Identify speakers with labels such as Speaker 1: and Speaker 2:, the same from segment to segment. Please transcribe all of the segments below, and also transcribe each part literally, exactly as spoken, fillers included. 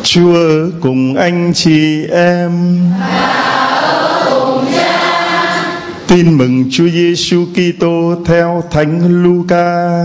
Speaker 1: Chúa cùng anh chị em. Tin mừng Chúa Giêsu Kitô theo Thánh Luca.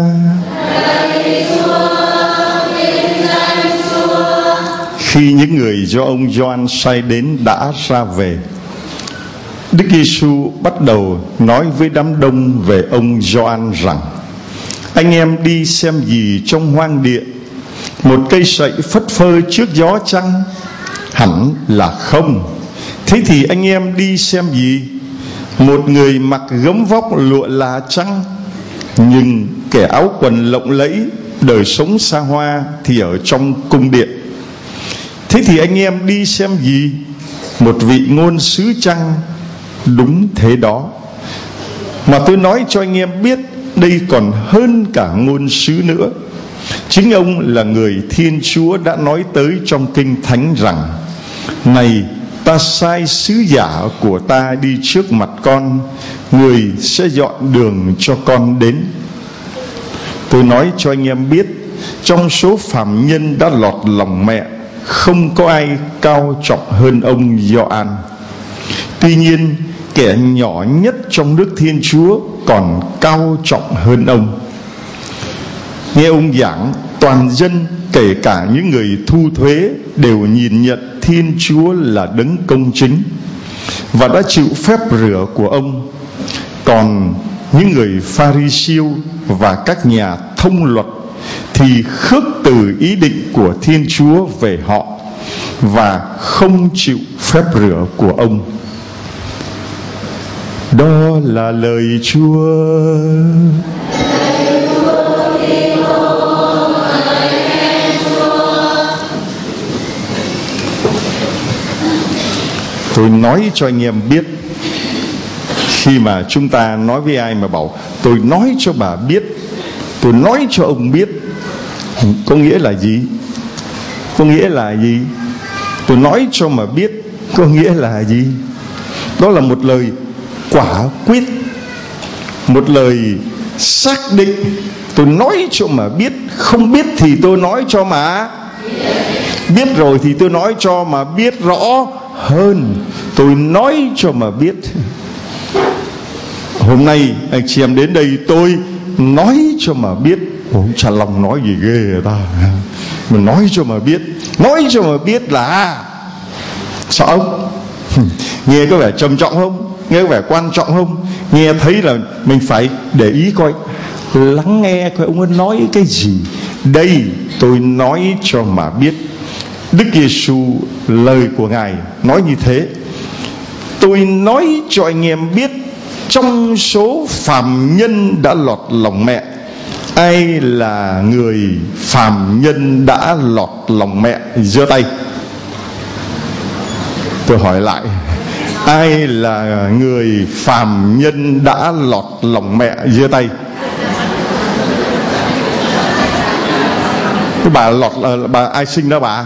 Speaker 1: Khi những người do ông Gioan sai đến đã ra về, Đức Giêsu bắt đầu nói với đám đông về ông Gioan rằng: anh em đi xem gì trong hoang địa? Một cây sậy phất phơ trước gió chăng? Hẳn là không. Thế thì anh em đi xem gì? Một người mặc gấm vóc lụa là chăng? Nhưng kẻ áo quần lộng lẫy, đời sống xa hoa thì ở trong cung điện. Thế thì anh em đi xem gì? Một vị ngôn sứ chăng? Đúng thế đó. Mà tôi nói cho anh em biết, đây còn hơn cả ngôn sứ nữa. Chính ông là người Thiên Chúa đã nói tới trong Kinh Thánh rằng: này, ta sai sứ giả của ta đi trước mặt con, người sẽ dọn đường cho con đến. Tôi nói cho anh em biết, trong số phàm nhân đã lọt lòng mẹ, không có ai cao trọng hơn ông Gioan. Tuy nhiên, kẻ nhỏ nhất trong nước Thiên Chúa còn cao trọng hơn ông. Nghe ông giảng, toàn dân, kể cả những người thu thuế, đều nhìn nhận Thiên Chúa là đấng công chính và đã chịu phép rửa của ông. Còn những người Pha-ri-siêu và các nhà thông luật thì khước từ ý định của Thiên Chúa về họ và không chịu phép rửa của ông. Đó là lời Chúa. Tôi nói cho anh em biết, khi mà chúng ta nói với ai mà bảo tôi nói cho bà biết, tôi nói cho ông biết, có nghĩa là gì? Có nghĩa là gì? Tôi nói cho mà biết có nghĩa là gì? Đó là một lời quả quyết, một lời xác định. Tôi nói cho mà biết, không biết thì tôi nói cho mà biết, rồi thì tôi nói cho mà biết rõ hơn. Tôi nói cho mà biết. Hôm nay anh chị em đến đây, tôi nói cho mà biết. Ủa, chả lòng nói gì ghê người ta. Mình nói cho mà biết. Nói cho mà biết là sao ông? Nghe có vẻ trầm trọng không? Nghe có vẻ quan trọng không? Nghe thấy là mình phải để ý coi, lắng nghe coi ông ấy nói cái gì. Đây tôi nói cho mà biết. Đức Giêsu, lời của Ngài nói như thế. Tôi nói cho anh em biết, trong số phàm nhân đã lọt lòng mẹ, ai là người phàm nhân đã lọt lòng mẹ? Giơ tay. Tôi hỏi lại, ai là người phàm nhân đã lọt lòng mẹ? Giơ tay. Cái bà lọt là bà ai sinh đó bà?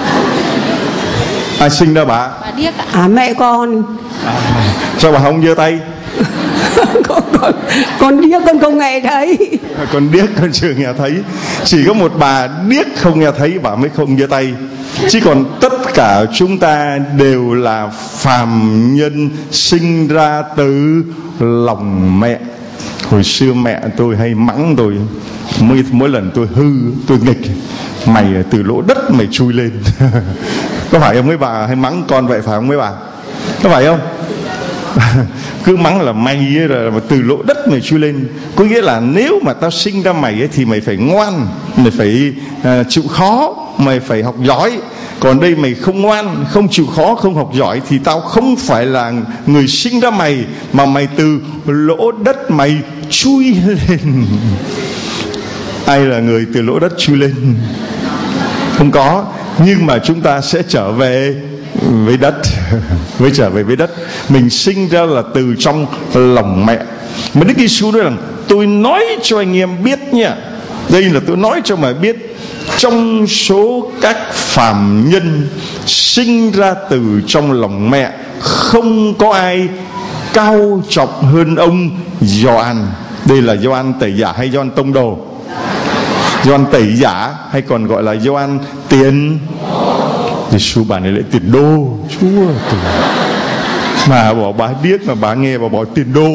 Speaker 1: Ai sinh đó bà?
Speaker 2: Bà điếc ạ. À, mẹ con.
Speaker 1: À, sao bà không giơ tay?
Speaker 2: con, con, con điếc, con không nghe thấy.
Speaker 1: Con điếc con chưa nghe thấy. Chỉ có một bà điếc không nghe thấy, bà mới không giơ tay. Chứ còn tất cả chúng ta đều là phàm nhân sinh ra từ lòng mẹ. Hồi xưa mẹ tôi hay mắng tôi, mỗi, mỗi lần tôi hư, tôi nghịch: mày từ lỗ đất mày chui lên. Có phải không mấy bà hay mắng con vậy, phải không mấy bà? Có phải không? Cứ mắng là mày ấy, là từ lỗ đất mày chui lên. Có nghĩa là nếu mà tao sinh ra mày ấy, thì mày phải ngoan, mày phải uh, chịu khó, mày phải học giỏi. Còn đây mày không ngoan, không chịu khó, không học giỏi, thì tao không phải là người sinh ra mày, mà mày từ lỗ đất mày chui lên. Ai là người từ lỗ đất chui lên? Không có. Nhưng mà chúng ta sẽ trở về với đất. Với trở về với đất. Mình sinh ra là từ trong lòng mẹ. Mà Đức Giêsu nói rằng: tôi nói cho anh em biết nha, đây là tôi nói cho mà biết, trong số các phàm nhân sinh ra từ trong lòng mẹ, không có ai cao trọng hơn ông Gioan. Đây là Gioan Tẩy Giả hay Gioan Tông Đồ? Gioan Tẩy Giả hay còn gọi là Gioan Tiền Giêsu bà này lại tiền đô. Chúa tôi. Mà bảo bà điếc mà bà nghe bà bảo tiền đô.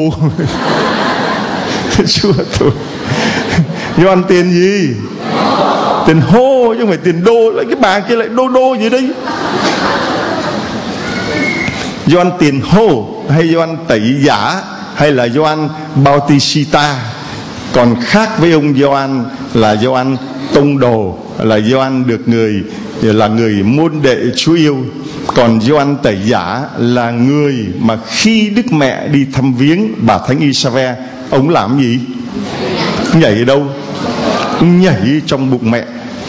Speaker 1: Chúa tôi. Gioan tiền gì? Tiền hô chứ không phải tiền đô. Lại cái bà kia lại đô đô gì đấy. Gioan tiền hô hay Gioan tẩy giả hay là Gioan Bautista. Còn khác với ông Gioan là Gioan tông đồ, là Gioan được người là người môn đệ Chúa yêu. Còn Gioan tẩy giả là người mà khi Đức Mẹ đi thăm viếng bà Thánh Isabel, ông làm gì? Nhảy ở đâu? Ông nhảy trong bụng mẹ.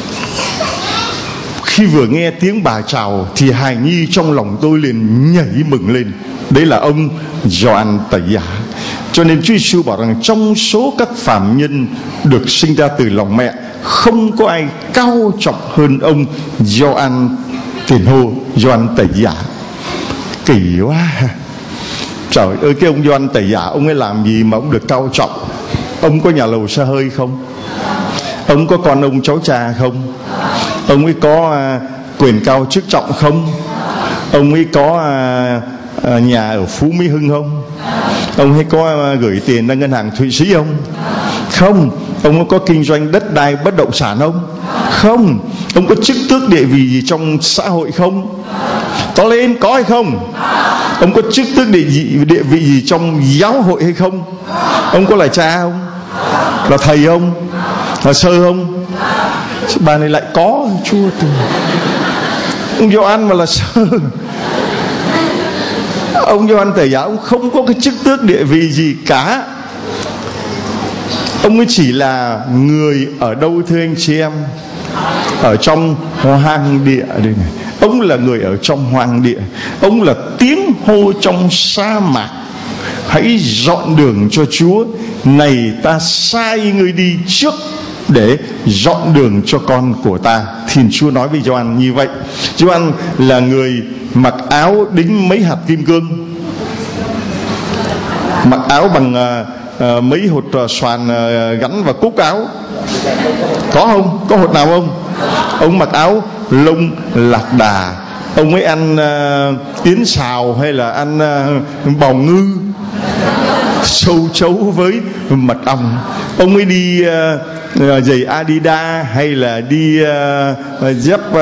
Speaker 1: Khi vừa nghe tiếng bà chào thì hài nhi trong lòng tôi liền nhảy mừng lên. Đấy là ông Gioan tẩy giả. Cho nên Chúa Giêsu bảo rằng trong số các phàm nhân được sinh ra từ lòng mẹ, không có ai cao trọng hơn ông Gioan tiền hô, Gioan tẩy giả. Kỳ quá. Trời ơi, cái ông Gioan tẩy giả, ông ấy làm gì mà ông được cao trọng? Ông có nhà lầu xe hơi không? Ông có con ông cháu cha không? Ông ấy có uh, quyền cao chức trọng không? Ông ấy có uh, uh, nhà ở Phú Mỹ Hưng không? Ông ấy có uh, gửi tiền ra ngân hàng Thụy Sĩ không? Không. Ông ấy có kinh doanh đất đai bất động sản không? Không. Ông có chức tước địa vị gì trong xã hội không? To lên, có hay không? Ông có chức tước địa vị, địa vị gì trong giáo hội hay không? Ông có là cha không? Là thầy không? Là sơ không? Bà này lại có. Chúa tôi. Ông Gioan mà là sơ. Ông Gioan tẩy giả, ông không có cái chức tước địa vị gì cả. Ông ấy chỉ là người ở đâu thưa anh chị em? Ở trong hoang địa đây này. Ông là người ở trong hoang địa. Ông là tiếng hô trong sa mạc: hãy dọn đường cho Chúa. Này ta sai ngươi đi trước để dọn đường cho con của ta. Thiên Chúa nói với Gioan như vậy. Gioan là người mặc áo đính mấy hạt kim cương, mặc áo bằng uh, uh, mấy hột uh, xoàn uh, gắn vào cúc áo. Có không? Có hột nào không? Ông mặc áo lông lạc đà. Ông ấy ăn uh, tiến xào hay là ăn uh, bào ngư, sâu chấu với mật ong. Ông ấy đi uh, giày Adidas hay là đi uh, dép uh,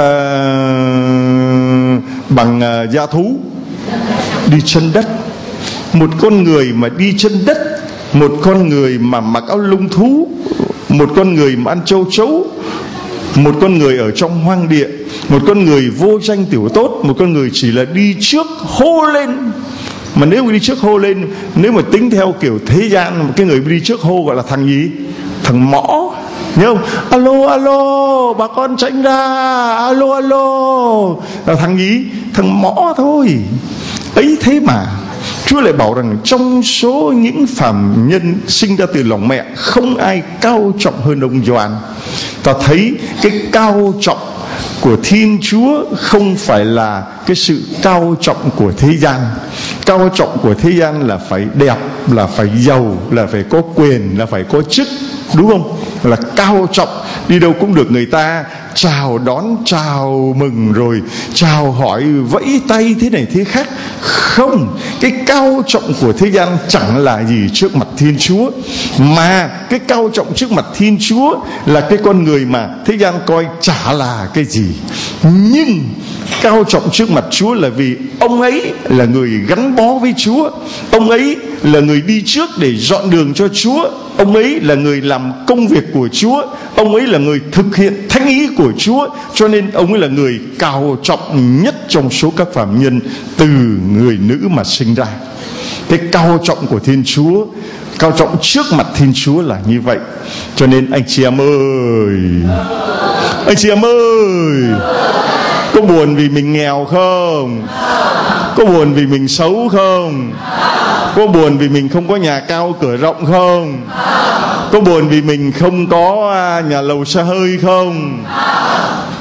Speaker 1: bằng uh, da thú, đi chân đất. Một con người mà đi chân đất, một con người mà mặc áo lông thú, một con người mà ăn châu chấu, một con người ở trong hoang địa, một con người vô danh tiểu tốt, một con người chỉ là đi trước hô lên. Mà nếu đi trước hô lên, nếu mà tính theo kiểu thế gian, cái người đi trước hô gọi là thằng gì? Thằng mõ. Nhớ không? Alo alo, bà con tránh ra. Alo alo, là thằng gì? Thằng mõ thôi. Ấy thế mà Chúa lại bảo rằng trong số những phàm nhân sinh ra từ lòng mẹ, không ai cao trọng hơn ông Gioan. Ta thấy cái cao trọng của Thiên Chúa không phải là cái sự cao trọng của thế gian. Cao trọng của thế gian là phải đẹp, là phải giàu, là phải có quyền, là phải có chức, đúng không? Là cao trọng. Đi đâu cũng được người ta chào đón, chào mừng, rồi chào hỏi, vẫy tay thế này thế khác. Không, cái cao trọng của thế gian chẳng là gì trước mặt Thiên Chúa. Mà cái cao trọng trước mặt Thiên Chúa là cái con người mà thế gian coi chả là cái gì. Nhưng cao trọng trước mặt Chúa là vì ông ấy là người gắn bó với Chúa. Ông ấy là người đi trước để dọn đường cho Chúa. Ông ấy là người làm công việc của Chúa. Ông ấy là người thực hiện thánh ý của Chúa. Cho nên ông ấy là người cao trọng nhất trong số các phàm nhân từ người nữ mà sinh ra. Cái cao trọng của Thiên Chúa, cao trọng trước mặt Thiên Chúa là như vậy. Cho nên anh chị em ơi, anh chị em ơi, có buồn vì mình nghèo không? Có buồn vì mình xấu không? Có buồn vì mình không có nhà cao cửa rộng không? Có buồn vì mình không có nhà lầu xe hơi không?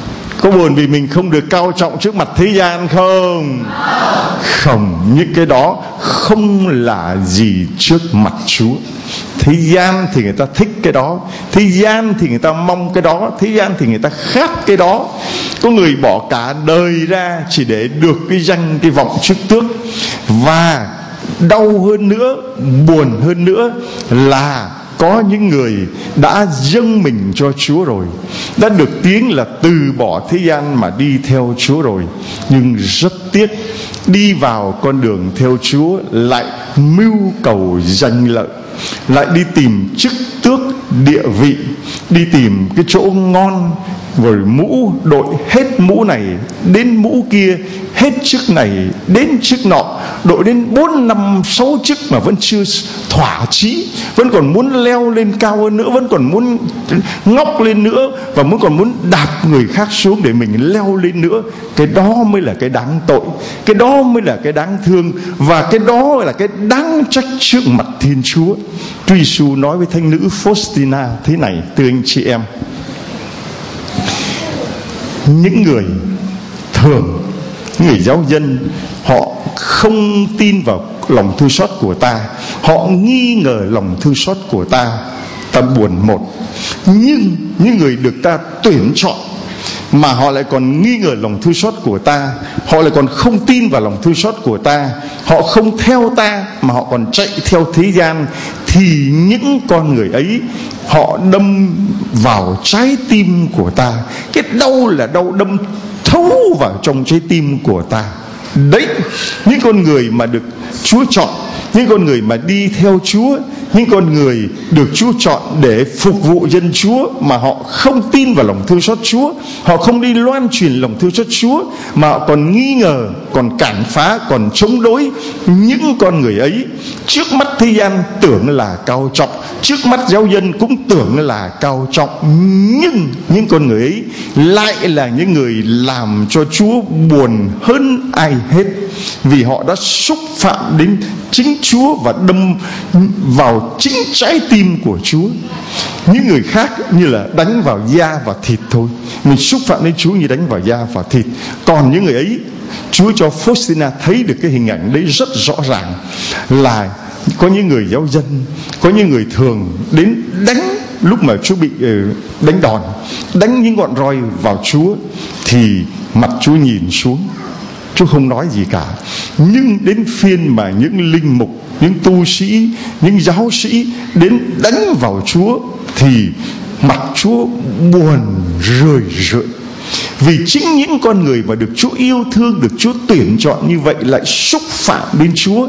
Speaker 1: Có buồn vì mình không được cao trọng trước mặt thế gian không? Không, những cái đó không là gì trước mặt Chúa. Thế gian thì người ta thích cái đó, thế gian thì người ta mong cái đó, thế gian thì người ta khát cái đó. Có người bỏ cả đời ra chỉ để được cái danh, cái vọng chức tước. Và đau hơn nữa, buồn hơn nữa là có những người đã dâng mình cho Chúa rồi, đã được tiếng là từ bỏ thế gian mà đi theo Chúa rồi, nhưng rất tiếc đi vào con đường theo Chúa lại mưu cầu danh lợi, lại đi tìm chức tước địa vị, đi tìm cái chỗ ngon, rồi mũ đội hết mũ này đến mũ kia, hết chức này đến chức nọ, đội đến bốn năm sáu chức mà vẫn chưa thỏa chí, vẫn còn muốn leo lên cao hơn nữa, vẫn còn muốn ngóc lên nữa, và muốn còn muốn đạp người khác xuống để mình leo lên nữa. Cái đó mới là cái đáng tội, cái đó mới là cái đáng thương, và cái đó là cái đáng trách trước mặt Thiên Chúa. Chúa Giêsu nói với thánh nữ Faustina thế này: thưa anh chị em, những người thường, những người giáo dân, họ không tin vào lòng thương xót của ta, họ nghi ngờ lòng thương xót của ta, ta buồn một. Nhưng những người được ta tuyển chọn mà họ lại còn nghi ngờ lòng thương xót của ta, họ lại còn không tin vào lòng thương xót của ta, họ không theo ta mà họ còn chạy theo thế gian, thì những con người ấy họ đâm vào trái tim của ta. Cái đau là đau đâm thấu vào trong trái tim của ta. Đấy, những con người mà được Chúa chọn, những con người mà đi theo Chúa, những con người được Chúa chọn để phục vụ dân Chúa mà họ không tin vào lòng thương xót Chúa, họ không đi loan truyền lòng thương xót Chúa, mà họ còn nghi ngờ, còn cản phá, còn chống đối. Những con người ấy trước mắt thế gian tưởng là cao trọng, trước mắt giáo dân cũng tưởng là cao trọng, nhưng những con người ấy lại là những người làm cho Chúa buồn hơn ai hết, vì họ đã xúc phạm đến chính Chúa và đâm vào chính trái tim của Chúa. Những người khác như là đánh vào da và thịt thôi, mình xúc phạm đến Chúa như đánh vào da và thịt. Còn những người ấy, Chúa cho Faustina thấy được cái hình ảnh đấy rất rõ ràng, là có những người giáo dân, có những người thường đến đánh lúc mà Chúa bị đánh đòn, đánh những ngọn roi vào Chúa, thì mặt Chúa nhìn xuống, Chúa không nói gì cả. Nhưng đến phiên mà những linh mục, những tu sĩ, những giáo sĩ đến đánh vào Chúa, thì mặt Chúa buồn rười rượi. Vì chính những con người mà được Chúa yêu thương, được Chúa tuyển chọn như vậy lại xúc phạm đến Chúa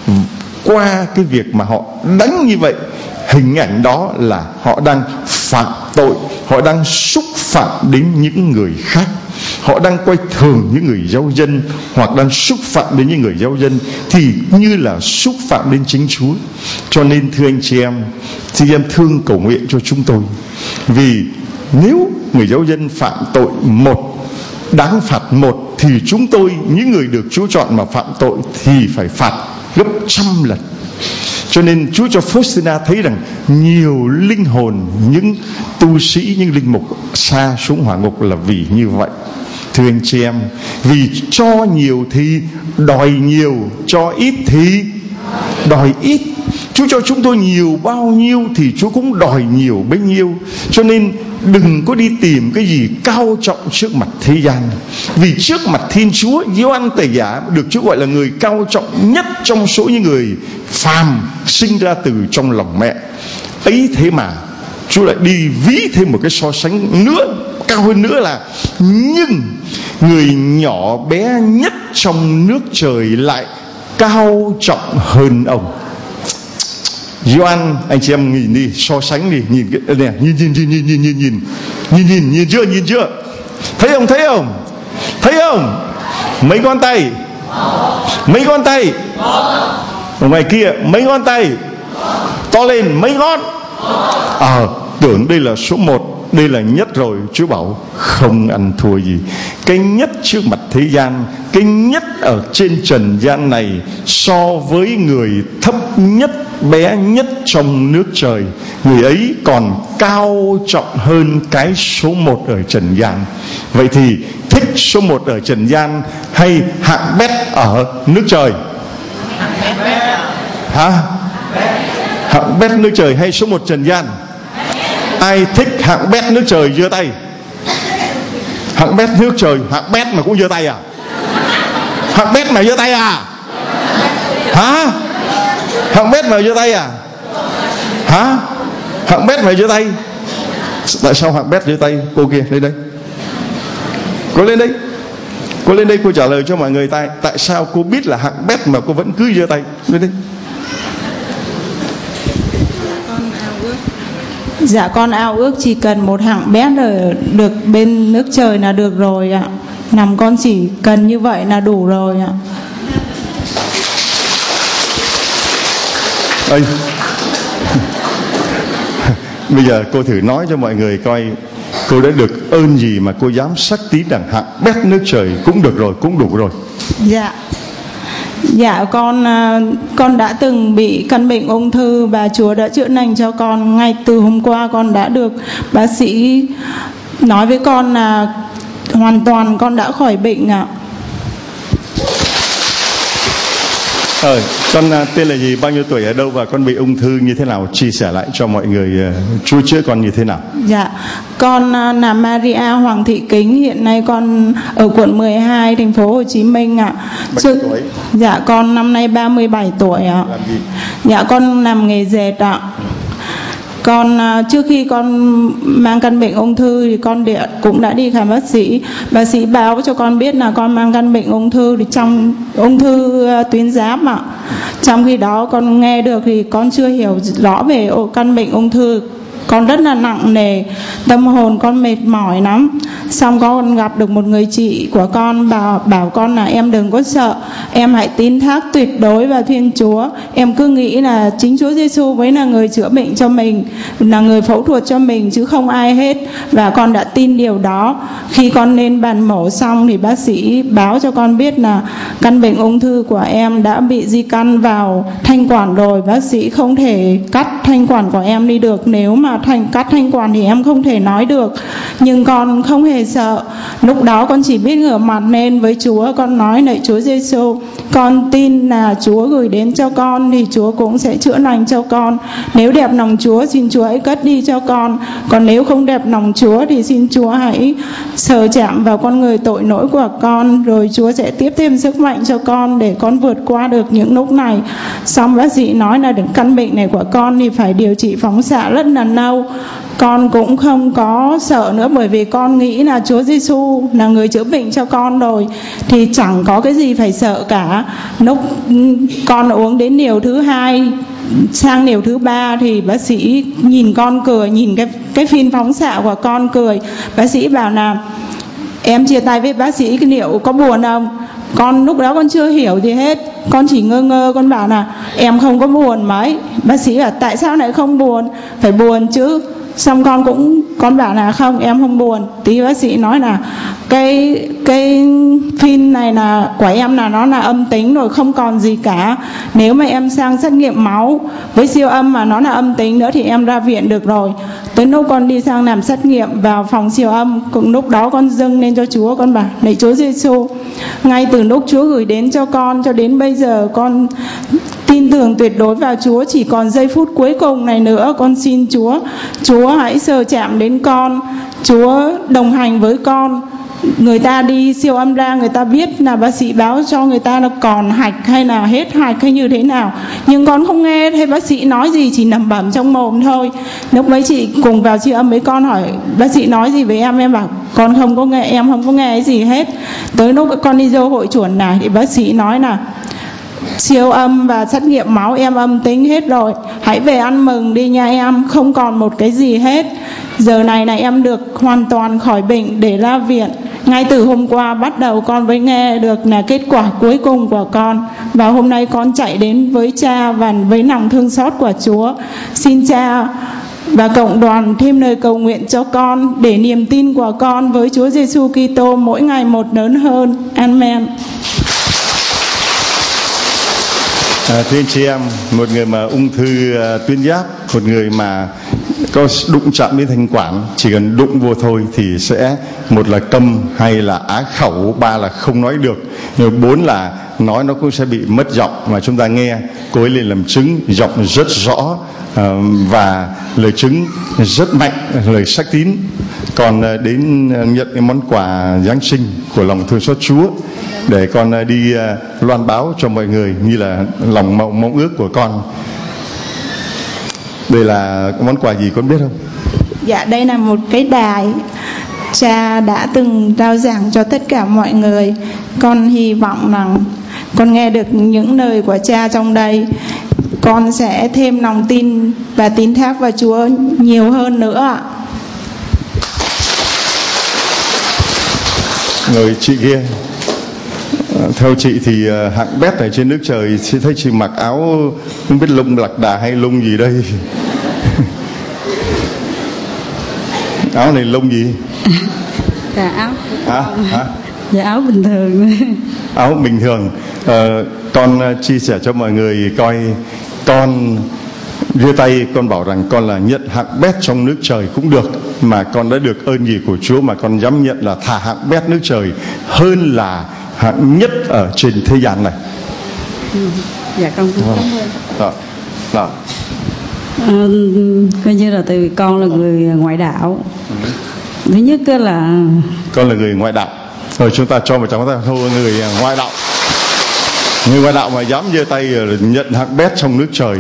Speaker 1: qua cái việc mà họ đánh như vậy. Hình ảnh đó là họ đang phạm tội, họ đang xúc phạm đến những người khác, họ đang coi thường những người giáo dân, hoặc đang xúc phạm đến những người giáo dân thì như là xúc phạm đến chính Chúa. Cho nên thưa anh chị em, chị em thương cầu nguyện cho chúng tôi, vì nếu người giáo dân phạm tội một, đáng phạt một, thì chúng tôi, những người được Chúa chọn mà phạm tội thì phải phạt gấp trăm lần. Cho nên Chúa cho Faustina thấy rằng nhiều linh hồn, những tu sĩ, những linh mục sa xuống hỏa ngục là vì như vậy. Thưa anh chị em, vì cho nhiều thì đòi nhiều, cho ít thì đòi ít. Chúa cho chúng tôi nhiều bao nhiêu thì Chúa cũng đòi nhiều bấy nhiêu. Cho nên đừng có đi tìm cái gì cao trọng trước mặt thế gian, vì trước mặt Thiên Chúa, Gioan Tẩy Giả được Chúa gọi là người cao trọng nhất trong số những người phàm sinh ra từ trong lòng mẹ ấy. Thế mà Chúa lại đi ví thêm một cái so sánh nữa, cao hơn nữa là: nhưng người nhỏ bé nhất trong nước trời lại cao trọng hơn ông. Gioan, anh chị em nhìn đi, so sánh đi, nhìn cái này, nhìn nhìn nhìn nhìn nhìn nhìn nhìn nhìn nhìn nhìn chưa, nhìn chưa, thấy không, thấy không, thấy không? Mấy ngón tay, mấy ngón tay, ở ngoài kia mấy ngón tay, to lên mấy ngón. Ờ, à, tưởng đây là số một, đây là nhất rồi. Chúa bảo không ăn thua gì. Cái nhất trước mặt thế gian, cái nhất ở trên trần gian này, so với người thấp nhất, bé nhất trong nước trời, người ấy còn cao trọng hơn cái số một ở trần gian. Vậy thì thích số một ở trần gian hay hạng bét ở nước trời? Hả? Hạng bét nước trời hay số một trần gian? Ai thích hạng bét nước trời giơ tay. Hạng bét nước trời, hạng bét mà cũng giơ tay à? Hạng bét mà giơ tay à? Hả? Hạng bét mà giơ tay à? Hả? Hạng bét mà giơ tay. Tại sao hạng bét giơ tay? Cô kia lên đây. Cô lên đây. Cô lên đây cô trả lời cho mọi người. Tại tại sao cô biết là hạng bét mà cô vẫn cứ giơ tay? Lên đây.
Speaker 3: Dạ con ao ước chỉ cần một hạng bét ở được bên nước trời là được rồi ạ. Nằm con chỉ cần như vậy là đủ rồi ạ.
Speaker 1: Ê. Bây giờ cô thử nói cho mọi người coi cô đã được ơn gì mà cô dám sắc tín rằng hạng bét nước trời cũng được rồi, cũng đủ rồi.
Speaker 3: Dạ. Dạ con con đã từng bị căn bệnh ung thư và Chúa đã chữa lành cho con. Ngay từ hôm qua con đã được bác sĩ nói với con là hoàn toàn con đã khỏi bệnh ạ.
Speaker 1: Ờ, con tên là gì, bao nhiêu tuổi, ở đâu và con bị ung thư như thế nào? Chia sẻ lại cho mọi người uh, Chúa chữa con như thế nào.
Speaker 3: Dạ, con uh, là Maria Hoàng Thị Kính. Hiện nay con ở quận mười hai, thành phố Hồ Chí Minh ạ.
Speaker 1: Bao nhiêu tuổi?
Speaker 3: Dạ, con năm nay ba mươi bảy tuổi ạ.
Speaker 1: Làm gì?
Speaker 3: Dạ, con làm nghề dệt ạ. Con trước khi con mang căn bệnh ung thư thì con địa, cũng đã đi khám bác sĩ. Bác sĩ báo cho con biết là con mang căn bệnh ung thư thì trong ung thư tuyến giáp ạ. Trong khi đó con nghe được thì con chưa hiểu rõ về căn bệnh ung thư. Con rất là nặng nề, tâm hồn con mệt mỏi lắm. Xong con gặp được một người chị của con bảo, bảo con là em đừng có sợ, em hãy tín thác tuyệt đối vào Thiên Chúa. Em cứ nghĩ là chính Chúa Giêsu mới là người chữa bệnh cho mình, là người phẫu thuật cho mình chứ không ai hết. Và con đã tin điều đó. Khi con lên bàn mổ xong thì bác sĩ báo cho con biết là căn bệnh ung thư của em đã bị di căn vào thanh quản rồi. Bác sĩ không thể cắt thanh quản của em đi được. Nếu mà thành cắt thanh quản thì em không thể nói được. Nhưng con không hề sợ. Lúc đó con chỉ biết ngửa mặt lên với Chúa, con nói lạy Chúa Giêsu, con tin là Chúa gửi đến cho con thì Chúa cũng sẽ chữa lành cho con. Nếu đẹp lòng Chúa xin Chúa hãy cất đi cho con, còn nếu không đẹp lòng Chúa thì xin Chúa hãy sờ chạm vào con người tội lỗi của con, rồi Chúa sẽ tiếp thêm sức mạnh cho con để con vượt qua được những lúc này. Xong bác sĩ nói là đến căn bệnh này của con thì phải điều trị phóng xạ rất là lâu. Con cũng không có sợ nữa, bởi vì con nghĩ là Chúa Giêsu là người chữa bệnh cho con rồi thì chẳng có cái gì phải sợ cả. Lúc con uống đến liều thứ hai sang liều thứ ba thì bác sĩ nhìn con cười, nhìn cái cái phim phóng xạ của con cười. Bác sĩ bảo là em chia tay với bác sĩ, cái liệu có buồn không? Con lúc đó con chưa hiểu gì hết, con chỉ ngơ ngơ, con bảo là em không có buồn mấy. Bác sĩ bảo tại sao lại không buồn? Phải buồn chứ. Xong con cũng con bảo là không, em không buồn. Tí bác sĩ nói là cái cái phim này là của em là nó là âm tính rồi, không còn gì cả. Nếu mà em sang xét nghiệm máu với siêu âm mà nó là âm tính nữa thì em ra viện được rồi. Tới lúc con đi sang làm xét nghiệm vào phòng siêu âm, cũng lúc đó con dâng lên cho Chúa, con bảo lạy Chúa Giêsu, ngay từ lúc Chúa gửi đến cho con cho đến bây giờ con tin tưởng tuyệt đối vào Chúa. Chỉ còn giây phút cuối cùng này nữa, con xin Chúa, Chúa hãy sờ chạm đến con, Chúa đồng hành với con. Người ta đi siêu âm ra, người ta biết là bác sĩ báo cho người ta là còn hạch hay là hết hạch hay như thế nào, nhưng con không nghe thấy bác sĩ nói gì, chỉ nằm bẩm trong mồm thôi. Lúc mấy chị cùng vào siêu âm với con hỏi bác sĩ nói gì với em, em bảo con không có nghe, em không có nghe cái gì hết. Tới lúc con đi vô hội chuẩn này thì bác sĩ nói là siêu âm và xét nghiệm máu em âm tính hết rồi, hãy về ăn mừng đi nha em, không còn một cái gì hết. Giờ này này em được hoàn toàn khỏi bệnh để ra viện. Ngay từ hôm qua bắt đầu con mới nghe được là kết quả cuối cùng của con. Và hôm nay con chạy đến với cha và với lòng thương xót của Chúa. Xin cha và cộng đoàn thêm lời cầu nguyện cho con để niềm tin của con với Chúa Giêsu Kitô mỗi ngày một lớn hơn. Amen.
Speaker 1: À, thưa anh chị em, một người mà ung thư uh, tuyến giáp, một người mà có đụng chạm đến thanh quản, chỉ cần đụng vô thôi thì sẽ một là câm, hai là á khẩu, ba là không nói được, rồi bốn là nói nó cũng sẽ bị mất giọng. Mà chúng ta nghe cô ấy lên làm chứng, giọng rất rõ uh, và lời chứng rất mạnh, lời sắc tín. Còn uh, đến uh, nhận cái món quà Giáng sinh của lòng thương xót Chúa để con uh, đi uh, loan báo cho mọi người như là lòng mong, mong ước của con. Đây là món quà gì con biết không?
Speaker 3: Dạ, đây là một cái đài cha đã từng trao giảng cho tất cả mọi người. Con hy vọng rằng con nghe được những lời của cha trong đây, con sẽ thêm lòng tin và tín thác vào Chúa nhiều hơn nữa ạ.
Speaker 1: Người chị kia, theo chị thì hạng bét này trên nước trời, chị thấy chị mặc áo không biết lông lạc đà hay lông gì đây. Áo này lông gì?
Speaker 4: Dạ áo.
Speaker 1: Hả? Hả?
Speaker 4: Dạ áo bình thường.
Speaker 1: Áo bình thường. Ờ, con chia sẻ cho mọi người coi, con đưa tay con bảo rằng con là nhận hạng bét trong nước trời cũng được, mà con đã được ơn gì của Chúa mà con dám nhận là thà hạng bét nước trời hơn là hạng nhất ở trên thế gian này.
Speaker 4: Ừ. Dạ con cũng cảm ơn.
Speaker 1: Đó. Đó.
Speaker 4: À, coi như là từ con là người ngoại đạo. Ừ. Thứ nhất là
Speaker 1: con là người ngoại đạo. Rồi chúng ta cho một tràng tay hô người ngoại đạo. Người ngoại đạo mà dám giơ tay nhận hạng bét trong nước trời.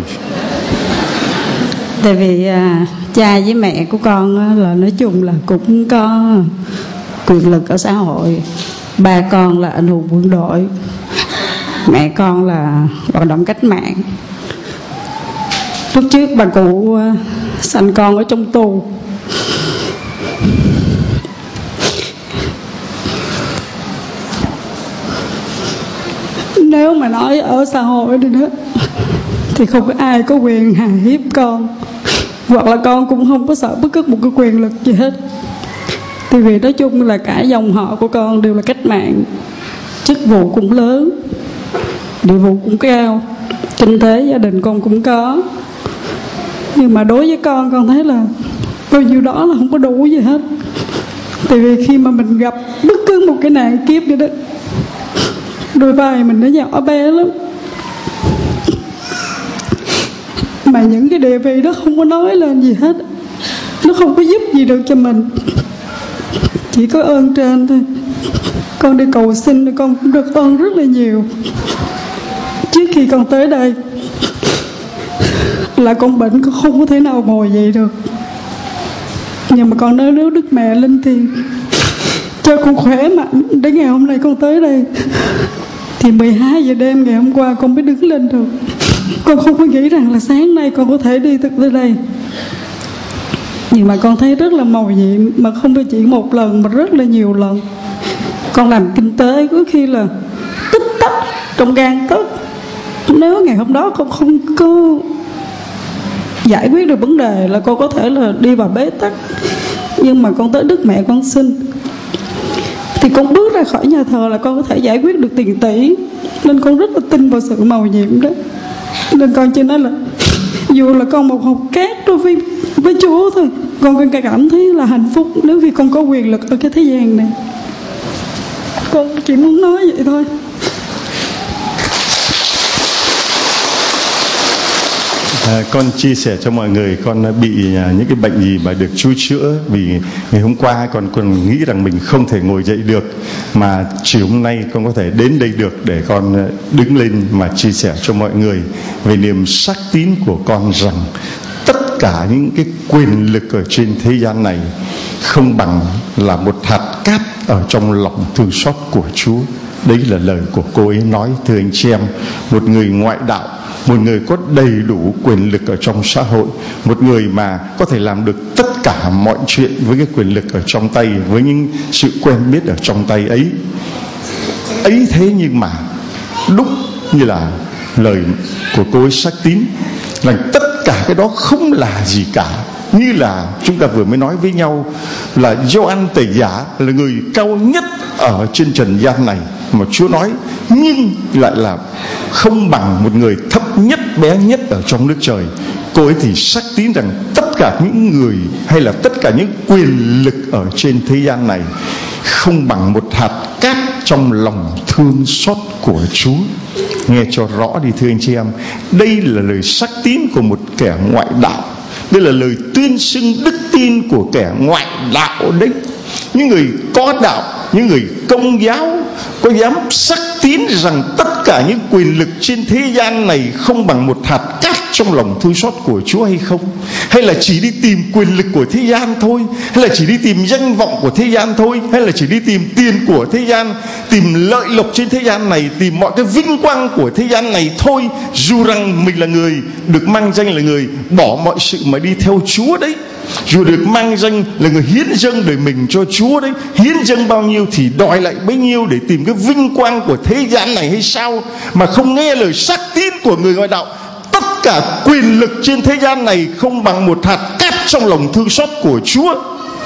Speaker 4: Tại vì à, cha với mẹ của con là nói chung là cũng có quyền lực ở xã hội. Ba con là anh hùng quân đội, mẹ con là hoạt động cách mạng. Lúc trước bà cụ sanh con ở trong tù. Nếu mà nói ở xã hội đi đó thì không có ai có quyền hà hiếp con, hoặc là con cũng không có sợ bất cứ một cái quyền lực gì hết. Tại vì nói chung là cả dòng họ của con đều là cách mạng, chức vụ cũng lớn, địa vị cũng cao, kinh tế gia đình con cũng có. Nhưng mà đối với con, con thấy là bao nhiêu đó là không có đủ gì hết. Tại vì khi mà mình gặp bất cứ một cái nạn kiếp vậy đó, đôi vai mình nó nhỏ bé lắm, mà những cái địa vị đó không có nói lên gì hết, nó không có giúp gì được cho mình, chỉ có ơn trên thôi. Con đi cầu xin thì con cũng được ơn rất là nhiều. Trước khi con tới đây là con bệnh, con không có thể nào ngồi dậy được, nhưng mà con nói nếu Đức Mẹ Linh Thiêng cho con khỏe mạnh để ngày hôm nay con tới đây. Thì mười hai giờ đêm ngày hôm qua con mới đứng lên được. Con không có nghĩ rằng là sáng nay con có thể đi tới đây. Nhưng mà con thấy rất là mầu nhiệm, mà không phải chỉ một lần mà rất là nhiều lần. Con làm kinh tế có khi là tích tắc trong gang tấc. Nếu ngày hôm đó con không có giải quyết được vấn đề là con có thể là đi vào bế tắc. Nhưng mà con tới Đức Mẹ con xin, thì con bước ra khỏi nhà thờ là con có thể giải quyết được tiền tỷ. Nên con rất là tin vào sự mầu nhiệm đó. Nên con chỉ nói là dù là con một hột cát đối với, với Chúa thôi, con cảm thấy là hạnh phúc nếu vì con có quyền lực ở cái thế gian này. Con chỉ muốn nói vậy thôi.
Speaker 1: À, con chia sẻ cho mọi người con bị những cái bệnh gì mà được Chúa chữa. Vì ngày hôm qua con còn nghĩ rằng mình không thể ngồi dậy được, mà chiều hôm nay con có thể đến đây được để con đứng lên mà chia sẻ cho mọi người về niềm xác tín của con rằng tất cả những cái quyền lực ở trên thế gian này không bằng là một hạt cát ở trong lòng thương xót của Chúa. Đấy là lời của cô ấy nói. Thưa anh chị em, một người ngoại đạo, một người có đầy đủ quyền lực ở trong xã hội, một người mà có thể làm được tất cả mọi chuyện với cái quyền lực ở trong tay, với những sự quen biết ở trong tay ấy ấy thế nhưng mà đúng như là lời của cô ấy xác tín rằng tất cả cái đó không là gì cả Như là chúng ta vừa mới nói với nhau là Gioan Tẩy Giả là người cao nhất ở trên trần gian này mà Chúa nói, nhưng lại là không bằng một người thấp nhất, bé nhất ở trong nước trời. Cô ấy thì xác tín rằng tất cả những người hay là tất cả những quyền lực ở trên thế gian này không bằng một hạt cát trong lòng thương xót của Chúa. Nghe cho rõ đi thưa anh chị em, đây là lời xác tín của một kẻ ngoại đạo, đây là lời tuyên xưng đức tin của kẻ ngoại đạo đấy. Những người có đạo, những người công giáo có dám xác tín rằng tất cả những quyền lực trên thế gian này không bằng một hạt cát trong lòng thương xót của Chúa hay không? Hay là chỉ đi tìm quyền lực của thế gian thôi? Hay là chỉ đi tìm danh vọng của thế gian thôi? Hay là chỉ đi tìm tiền của thế gian, tìm lợi lộc trên thế gian này, tìm mọi cái vinh quang của thế gian này thôi? Dù rằng mình là người được mang danh là người bỏ mọi sự mà đi theo Chúa đấy, dù được mang danh là người hiến dâng đời mình cho Chúa đấy, hiến dâng bao nhiêu thì đòi lại bấy nhiêu để tìm cái vinh quang của thế gian này hay sao? Mà không nghe lời xác tín của người ngoại đạo, tất cả quyền lực trên thế gian này không bằng một hạt cát trong lòng thương xót của Chúa.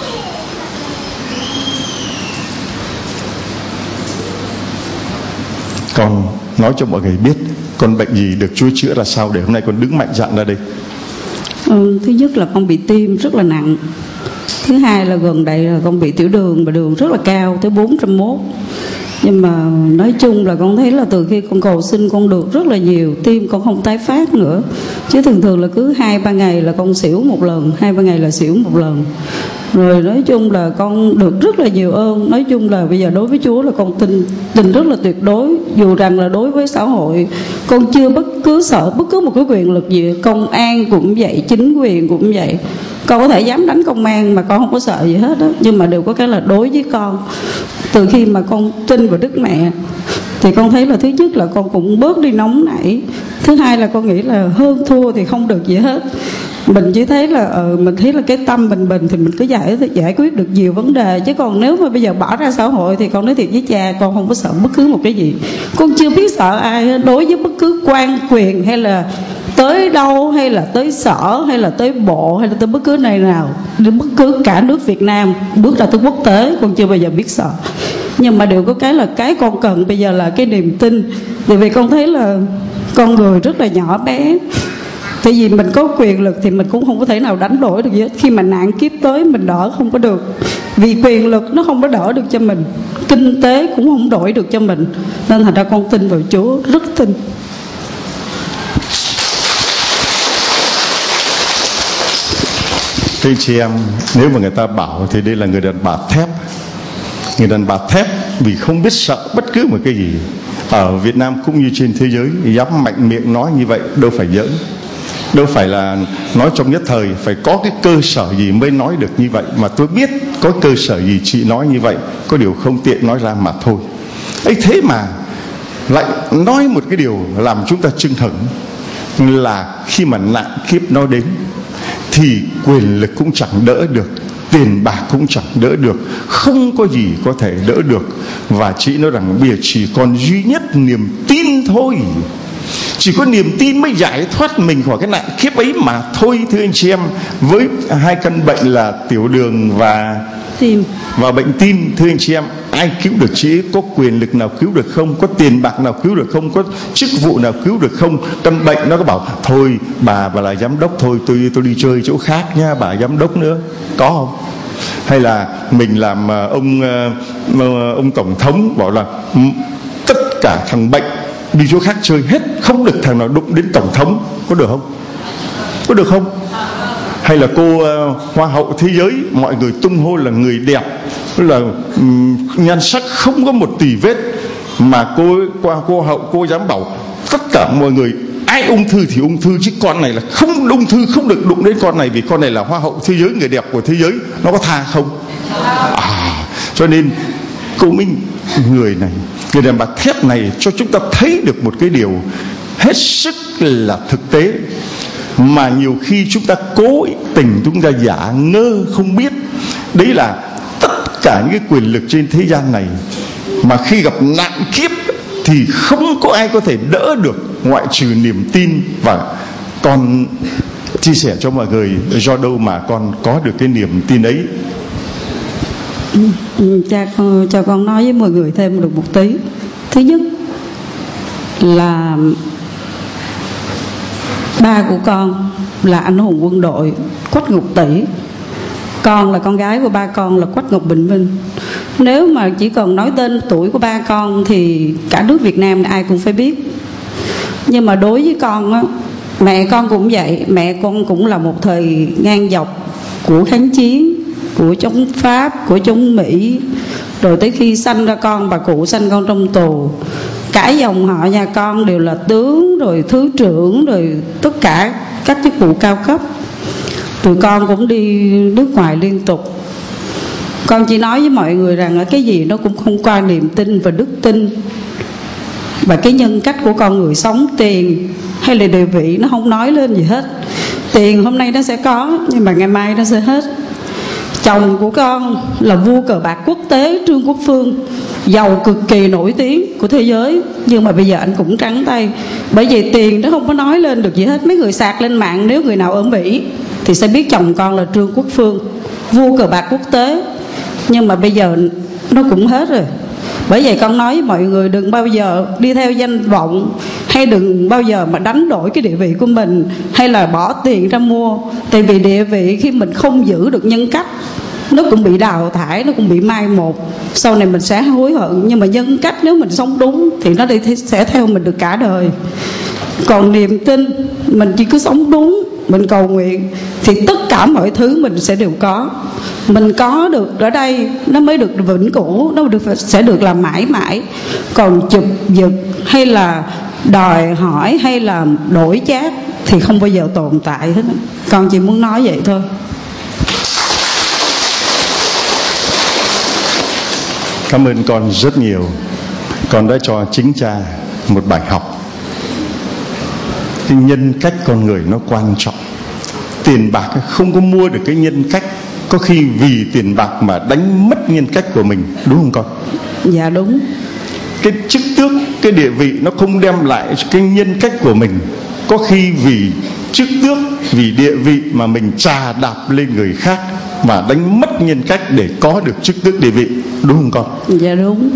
Speaker 1: Con nói cho mọi người biết con bệnh gì được Chúa chữa ra sao để hôm nay con đứng mạnh dạn ra đây.
Speaker 4: Ừ, thứ nhất là con bị tim rất là nặng. Thứ hai là gần đây là con bị tiểu đường, và đường rất là cao tới bốn trăm mốt. Nhưng mà nói chung là con thấy là từ khi con cầu xin con được rất là nhiều, tim con không tái phát nữa. Chứ thường thường là cứ hai ba ngày là con xỉu một lần, hai ba ngày là xỉu một lần. Rồi nói chung là con được rất là nhiều ơn. Nói chung là bây giờ đối với Chúa là con tin tin rất là tuyệt đối. Dù rằng là đối với xã hội con chưa bất cứ sợ bất cứ một cái quyền lực gì. Công an cũng vậy, chính quyền cũng vậy. Con có thể dám đánh công an mà con không có sợ gì hết đó. Nhưng mà đều có cái là đối với con, từ khi mà con tin vào Đức Mẹ thì con thấy là thứ nhất là con cũng bớt đi nóng nảy. Thứ hai là con nghĩ là hơn thua thì không được gì hết. Mình chỉ thấy là uh, mình thấy là cái tâm bình bình thì mình cứ giải giải quyết được nhiều vấn đề. Chứ còn nếu mà bây giờ bỏ ra xã hội thì con nói thiệt với cha, con không có sợ bất cứ một cái gì. Con chưa biết sợ ai đối với bất cứ quan quyền, hay là tới đâu, hay là tới sở, hay là tới bộ, hay là tới bất cứ nơi nào, đến bất cứ cả nước Việt Nam, bước ra tới quốc tế, con chưa bao giờ biết sợ. Nhưng mà điều có cái là cái con cần bây giờ là cái niềm tin. Bởi vì con thấy là con người rất là nhỏ bé. Tại vì mình có quyền lực thì mình cũng không có thể nào đánh đổi được gì hết. Khi mà nạn kiếp tới mình đỡ không có được. Vì quyền lực nó không có đỡ được cho mình, kinh tế cũng không đổi được cho mình. Nên thành ra con tin vào Chúa, rất tin.
Speaker 1: Thưa chị em, nếu mà người ta bảo thì đây là người đàn bà thép. Người đàn bà thép vì không biết sợ bất cứ một cái gì. Ở Việt Nam cũng như trên thế giới, dám mạnh miệng nói như vậy đâu phải giỡn. Đâu phải là nói trong nhất thời, phải có cái cơ sở gì mới nói được như vậy. Mà tôi biết có cơ sở gì chị nói như vậy, có điều không tiện nói ra mà thôi. ấy thế mà lại nói một cái điều làm chúng ta chưng hửng, là khi mà nạn kiếp nó đến thì quyền lực cũng chẳng đỡ được, tiền bạc cũng chẳng đỡ được, không có gì có thể đỡ được. Và chị nói rằng bây giờ chỉ còn duy nhất niềm tin thôi. Chỉ có niềm tin mới giải thoát mình khỏi cái nạn kiếp ấy mà thôi. Thưa anh chị em, với hai căn bệnh là tiểu đường và
Speaker 4: tim
Speaker 1: và bệnh tim, thưa anh chị em, ai cứu được chị? Có quyền lực nào cứu được không? Có tiền bạc nào cứu được không? Có chức vụ nào cứu được không? Căn bệnh nó có bảo thôi bà bà là giám đốc thôi, tôi tôi đi chơi chỗ khác nha, bà giám đốc nữa, có không? Hay là mình làm ông ông tổng thống bảo là tất cả thằng bệnh đi chỗ khác chơi hết, không được thằng nào đụng đến tổng thống, có được không? Có được không? Hay là cô uh, hoa hậu thế giới mọi người tung hô là người đẹp, là um, nhan sắc không có một tì vết, mà cô qua cô hậu cô dám bảo tất cả mọi người ai ung thư thì ung thư, chứ con này là không ung thư, không được đụng đến con này vì con này là hoa hậu thế giới, người đẹp của thế giới. Nó có tha không? À, cho nên cô Minh, người này, người đàn bà thép này cho chúng ta thấy được một cái điều hết sức là thực tế, mà nhiều khi chúng ta cố tình chúng ta giả ngơ không biết. Đấy là tất cả những cái quyền lực trên thế gian này mà khi gặp nạn kiếp thì không có ai có thể đỡ được ngoại trừ niềm tin. Và còn Chia sẻ cho mọi người do đâu mà con có được cái niềm tin ấy.
Speaker 4: Ừ, cha con cho con nói với mọi người thêm được một tí. Thứ nhất là ba của con là anh hùng quân đội Quách Ngọc Tỷ, con là con gái của ba con là Quách Ngọc Bình Minh. Nếu mà chỉ cần nói tên tuổi của ba con thì cả nước Việt Nam ai cũng phải biết. Nhưng mà đối với con á, mẹ con cũng vậy. Mẹ con cũng là một thời ngang dọc của kháng chiến, của chống Pháp, của chống Mỹ. Rồi tới khi sanh ra con, bà cụ sanh con trong tù. Cả dòng họ nhà con đều là tướng, rồi thứ trưởng, rồi tất cả các chức vụ cao cấp. Tụi con cũng đi nước ngoài liên tục. Con chỉ nói với mọi người rằng là cái gì nó cũng không qua niềm tin và đức tin và cái nhân cách của con người. Sống tiền hay là địa vị nó không nói lên gì hết. Tiền hôm nay nó sẽ có, nhưng mà ngày mai nó sẽ hết. Chồng của con là vua cờ bạc quốc tế Trương Quốc Phương, giàu cực kỳ nổi tiếng của thế giới, nhưng mà bây giờ anh cũng trắng tay. Bởi vì tiền nó không có nói lên được gì hết. Mấy người sạc lên mạng, nếu người nào ở Mỹ thì sẽ biết chồng con là Trương Quốc Phương, vua cờ bạc quốc tế. Nhưng mà bây giờ nó cũng hết rồi. Bởi vậy con nói với mọi người đừng bao giờ đi theo danh vọng, hay đừng bao giờ mà đánh đổi cái địa vị của mình, hay là bỏ tiền ra mua. Tại vì địa vị khi mình không giữ được nhân cách, nó cũng bị đào thải, nó cũng bị mai một. Sau này mình sẽ hối hận. Nhưng mà nhân cách nếu mình sống đúng thì nó đi sẽ theo mình được cả đời. Còn niềm tin, mình chỉ cứ sống đúng, mình cầu nguyện thì tất cả mọi thứ mình sẽ đều có. Mình có được ở đây nó mới được vĩnh cửu, nó được sẽ được làm mãi mãi. Còn chụp giật hay là đòi hỏi hay là đổi chác thì không bao giờ tồn tại hết. Con chỉ muốn nói vậy thôi.
Speaker 1: Cảm ơn con rất nhiều. Con đã cho chính cha một bài học. Cái nhân cách con người nó quan trọng. Tiền bạc không có mua được cái nhân cách. Có khi vì tiền bạc mà đánh mất nhân cách của mình. Đúng không con?
Speaker 4: Dạ đúng.
Speaker 1: Cái chức tước, cái địa vị nó không đem lại cái nhân cách của mình. Có khi vì chức tước, vì địa vị mà mình chà đạp lên người khác mà đánh mất nhân cách để có được chức tước địa vị. Đúng không con?
Speaker 4: Dạ đúng.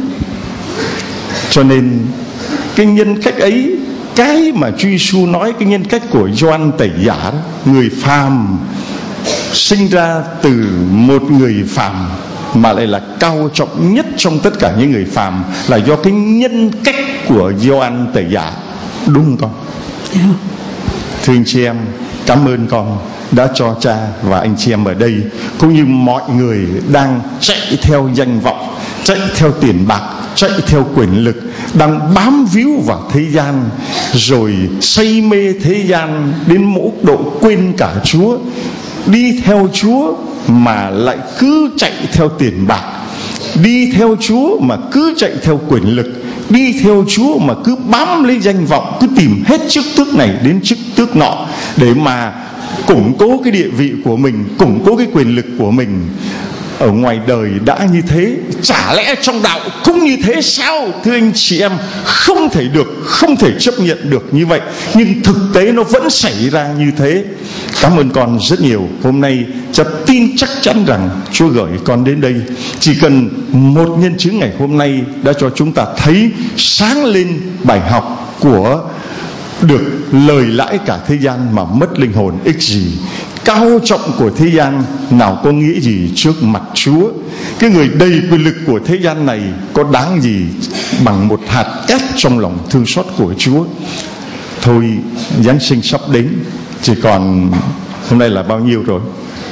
Speaker 1: Cho nên cái nhân cách ấy, cái mà Chúa Giêsu nói cái nhân cách của Gioan Tẩy Giả đó, người phàm sinh ra từ một người phàm mà lại là cao trọng nhất trong tất cả những người phàm, là do cái nhân cách của Gioan Tẩy Giả. Đúng không con?
Speaker 4: Yeah.
Speaker 1: Thưa anh chị em, cảm ơn con đã cho cha và anh chị em ở đây, cũng như mọi người đang chạy theo danh vọng, chạy theo tiền bạc, chạy theo quyền lực, đang bám víu vào thế gian, rồi say mê thế gian đến mức độ quên cả Chúa. Đi theo Chúa mà lại cứ chạy theo tiền bạc, đi theo Chúa mà cứ chạy theo quyền lực, đi theo Chúa mà cứ bám lấy danh vọng, cứ tìm hết chức tước này đến chức tước nọ để mà củng cố cái địa vị của mình, củng cố cái quyền lực của mình. Ở ngoài đời đã như thế, chả lẽ trong đạo cũng như thế sao? Thưa anh chị em, không thể được, không thể chấp nhận được như vậy. Nhưng thực tế nó vẫn xảy ra như thế. Cảm ơn con rất nhiều. Hôm nay cha tin chắc chắn rằng Chúa gửi con đến đây. Chỉ cần một nhân chứng ngày hôm nay đã cho chúng ta thấy sáng lên bài học của được lời lãi cả thế gian mà mất linh hồn ích gì. Cao trọng của thế gian nào có nghĩa gì trước mặt Chúa. Cái người đầy quyền lực của thế gian này có đáng gì bằng một hạt cát trong lòng thương xót của Chúa. Thôi, Giáng sinh sắp đến, chỉ còn hôm nay là bao nhiêu rồi?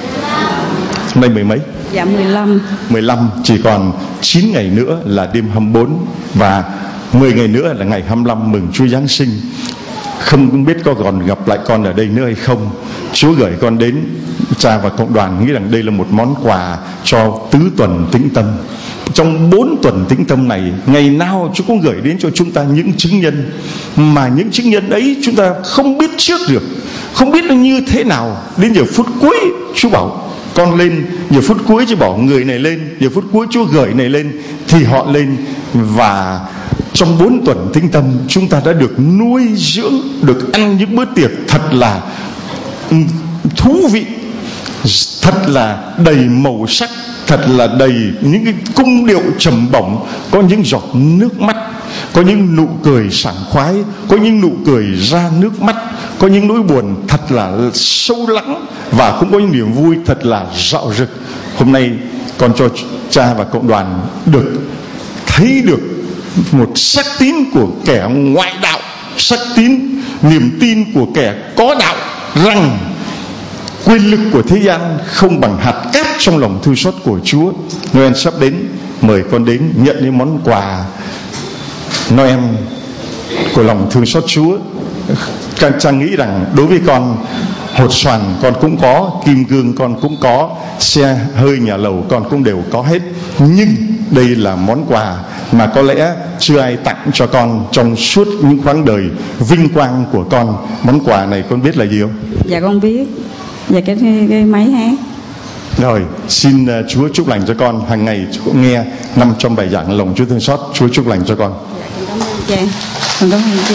Speaker 1: Hôm nay mười mấy?
Speaker 4: Dạ mười lăm.
Speaker 1: mười lăm, chỉ còn chín ngày nữa là đêm hai mươi bốn và mười ngày nữa là ngày hai mươi lăm mừng Chúa Giáng sinh. Không biết có còn gặp lại con ở đây nữa hay không. Chúa gửi con đến, cha và cộng đoàn nghĩ rằng đây là một món quà cho tứ tuần tĩnh tâm. Trong bốn tuần tĩnh tâm này, ngày nào Chúa cũng gửi đến cho chúng ta những chứng nhân, mà những chứng nhân ấy chúng ta không biết trước được, không biết nó như thế nào. Đến giờ phút cuối Chúa bảo con lên, giờ phút cuối Chúa bảo người này lên, giờ phút cuối Chúa gửi này lên, thì họ lên. Và trong bốn tuần tĩnh tâm chúng ta đã được nuôi dưỡng, được ăn những bữa tiệc thật là thú vị, thật là đầy màu sắc, thật là đầy những cái cung điệu trầm bổng, có những giọt nước mắt, có những nụ cười sảng khoái, có những nụ cười ra nước mắt, có những nỗi buồn thật là sâu lắng, và cũng có những niềm vui thật là rạo rực. Hôm nay con cho cha và cộng đoàn được thấy được một sắc tín của kẻ ngoại đạo, sắc tín niềm tin của kẻ có đạo, rằng quyền lực của thế gian không bằng hạt cát trong lòng thương xót của Chúa. Noel sắp đến, mời con đến nhận những món quà Noel của lòng thương xót Chúa. Trang nghĩ rằng đối với con, hột xoàn con cũng có, kim cương con cũng có, xe hơi nhà lầu con cũng đều có hết. Nhưng đây là món quà mà có lẽ chưa ai tặng cho con trong suốt những quãng đời vinh quang của con. Món quà này con biết là gì không?
Speaker 4: Dạ con biết. Dạ cái, cái, cái máy hát.
Speaker 1: Rồi, xin uh, Chúa chúc lành cho con. Hàng ngày cũng nghe năm trong bài giảng lòng Chúa thương xót. Chúa chúc lành cho con.
Speaker 4: Dạ, con cảm ơn cha. Con cảm ơn cha.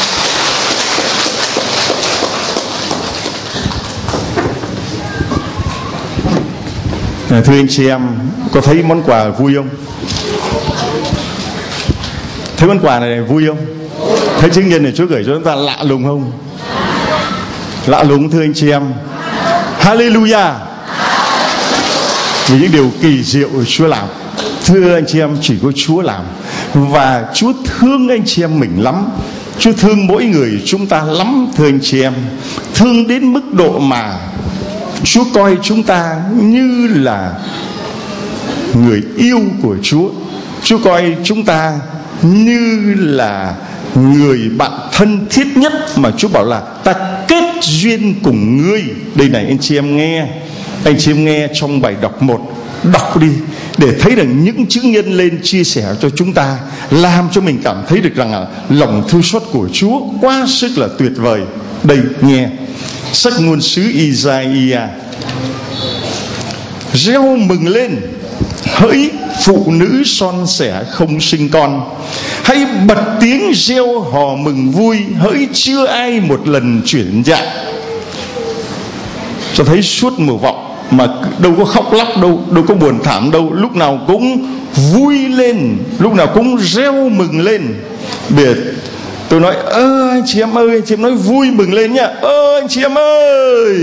Speaker 1: À, thưa anh chị em, có thấy món quà vui không? Thấy món quà này vui không? Thấy chứng nhân này Chúa gửi cho chúng ta lạ lùng không? Lạ lùng thưa anh chị em. Hallelujah. Vì những điều kỳ diệu Chúa làm, thưa anh chị em, chỉ có Chúa làm. Và Chúa thương anh chị em mình lắm. Chúa thương mỗi người chúng ta lắm thưa anh chị em. Thương đến mức độ mà Chúa coi chúng ta như là người yêu của Chúa. Chúa coi chúng ta như là người bạn thân thiết nhất mà Chúa bảo là ta kết duyên cùng ngươi. Đây này anh chị em nghe, anh chị em nghe trong bài đọc một, đọc đi để thấy rằng những chữ nhân lên chia sẻ cho chúng ta, làm cho mình cảm thấy được rằng là lòng thương xót của Chúa quá sức là tuyệt vời. Đây nghe sách ngôn sứ Isaiah: reo mừng lên, hỡi phụ nữ son sẻ không sinh con, hãy bật tiếng reo hò mừng vui, hỡi chưa ai một lần chuyển dạ. Cho thấy suốt mùa vọng mà đâu có khóc lóc đâu, đâu có buồn thảm đâu, lúc nào cũng vui lên, lúc nào cũng reo mừng lên. Biệt tôi nói ơ anh chị em ơi, anh chị em nói vui mừng lên nhá. Ơ anh chị em ơi,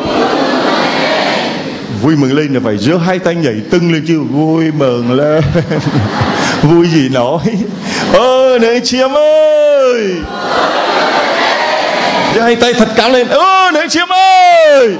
Speaker 1: vui mừng lên là phải giơ hai tay nhảy tưng lên chứ. Vui mừng lên. Vui gì nói. Ơ này anh chị em ơi, giơ hai tay thật cao lên. Ơ này anh chị em ơi,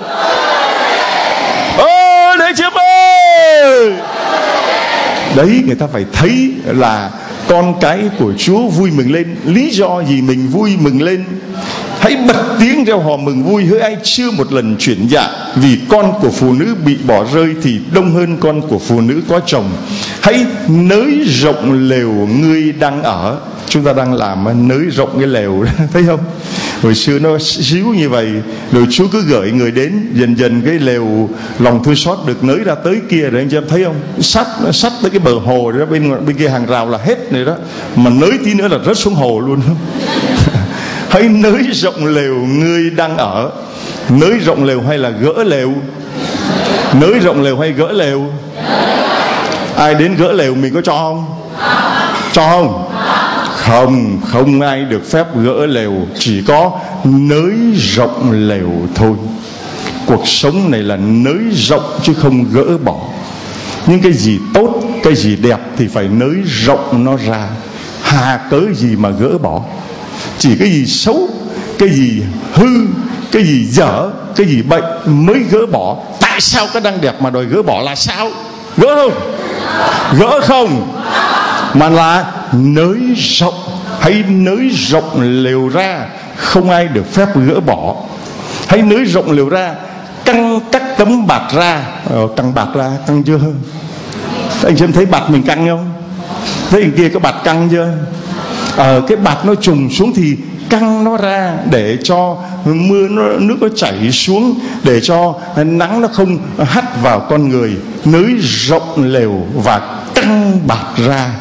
Speaker 1: ơ này anh chị em ơi. Đấy, người ta phải thấy là con cái của Chúa vui mừng lên. Lý do gì mình vui mừng lên? Hãy bật tiếng reo hò mừng vui, hỡi ai chưa một lần chuyển dạ, vì con của phụ nữ bị bỏ rơi thì đông hơn con của phụ nữ có chồng. Hãy nới rộng lều ngươi đang ở. Chúng ta đang làm nới rộng cái lều đó, thấy không? Hồi xưa nó xíu như vậy, rồi Chúa cứ gửi người đến, dần dần cái lều lòng thương xót được nới ra tới kia rồi, anh chị em thấy không? Sắt sắt tới cái bờ hồ đó, bên bên kia hàng rào là hết này đó, mà nới tí nữa là rớt xuống hồ luôn. Hãy nới rộng lều ngươi đang ở. Nới rộng lều hay là gỡ lều? Nới rộng lều hay gỡ lều? Ai đến gỡ lều mình có cho không? Cho không? Không, không ai được phép gỡ lều, chỉ có nới rộng lều thôi. Cuộc sống này là nới rộng chứ không gỡ bỏ. Nhưng cái gì tốt, cái gì đẹp thì phải nới rộng nó ra. Hà cớ gì mà gỡ bỏ. Chỉ cái gì xấu, cái gì hư, cái gì dở, cái gì bệnh mới gỡ bỏ. Tại sao cái đang đẹp mà đòi gỡ bỏ là sao? Gỡ không? Gỡ không? Mà là nới rộng. Hãy nới rộng lều ra, không ai được phép gỡ bỏ. Hãy nới rộng lều ra, căng các tấm bạt ra. ờ, Căng bạt ra, căng chưa? Anh chị em thấy bạt mình căng không? Thấy anh kia có bạt căng chưa? Ờ, cái bạt nó trùng xuống thì căng nó ra để cho mưa nó, nước nó chảy xuống, để cho nắng nó không hắt vào con người. Nới rộng lều và căng bạt ra.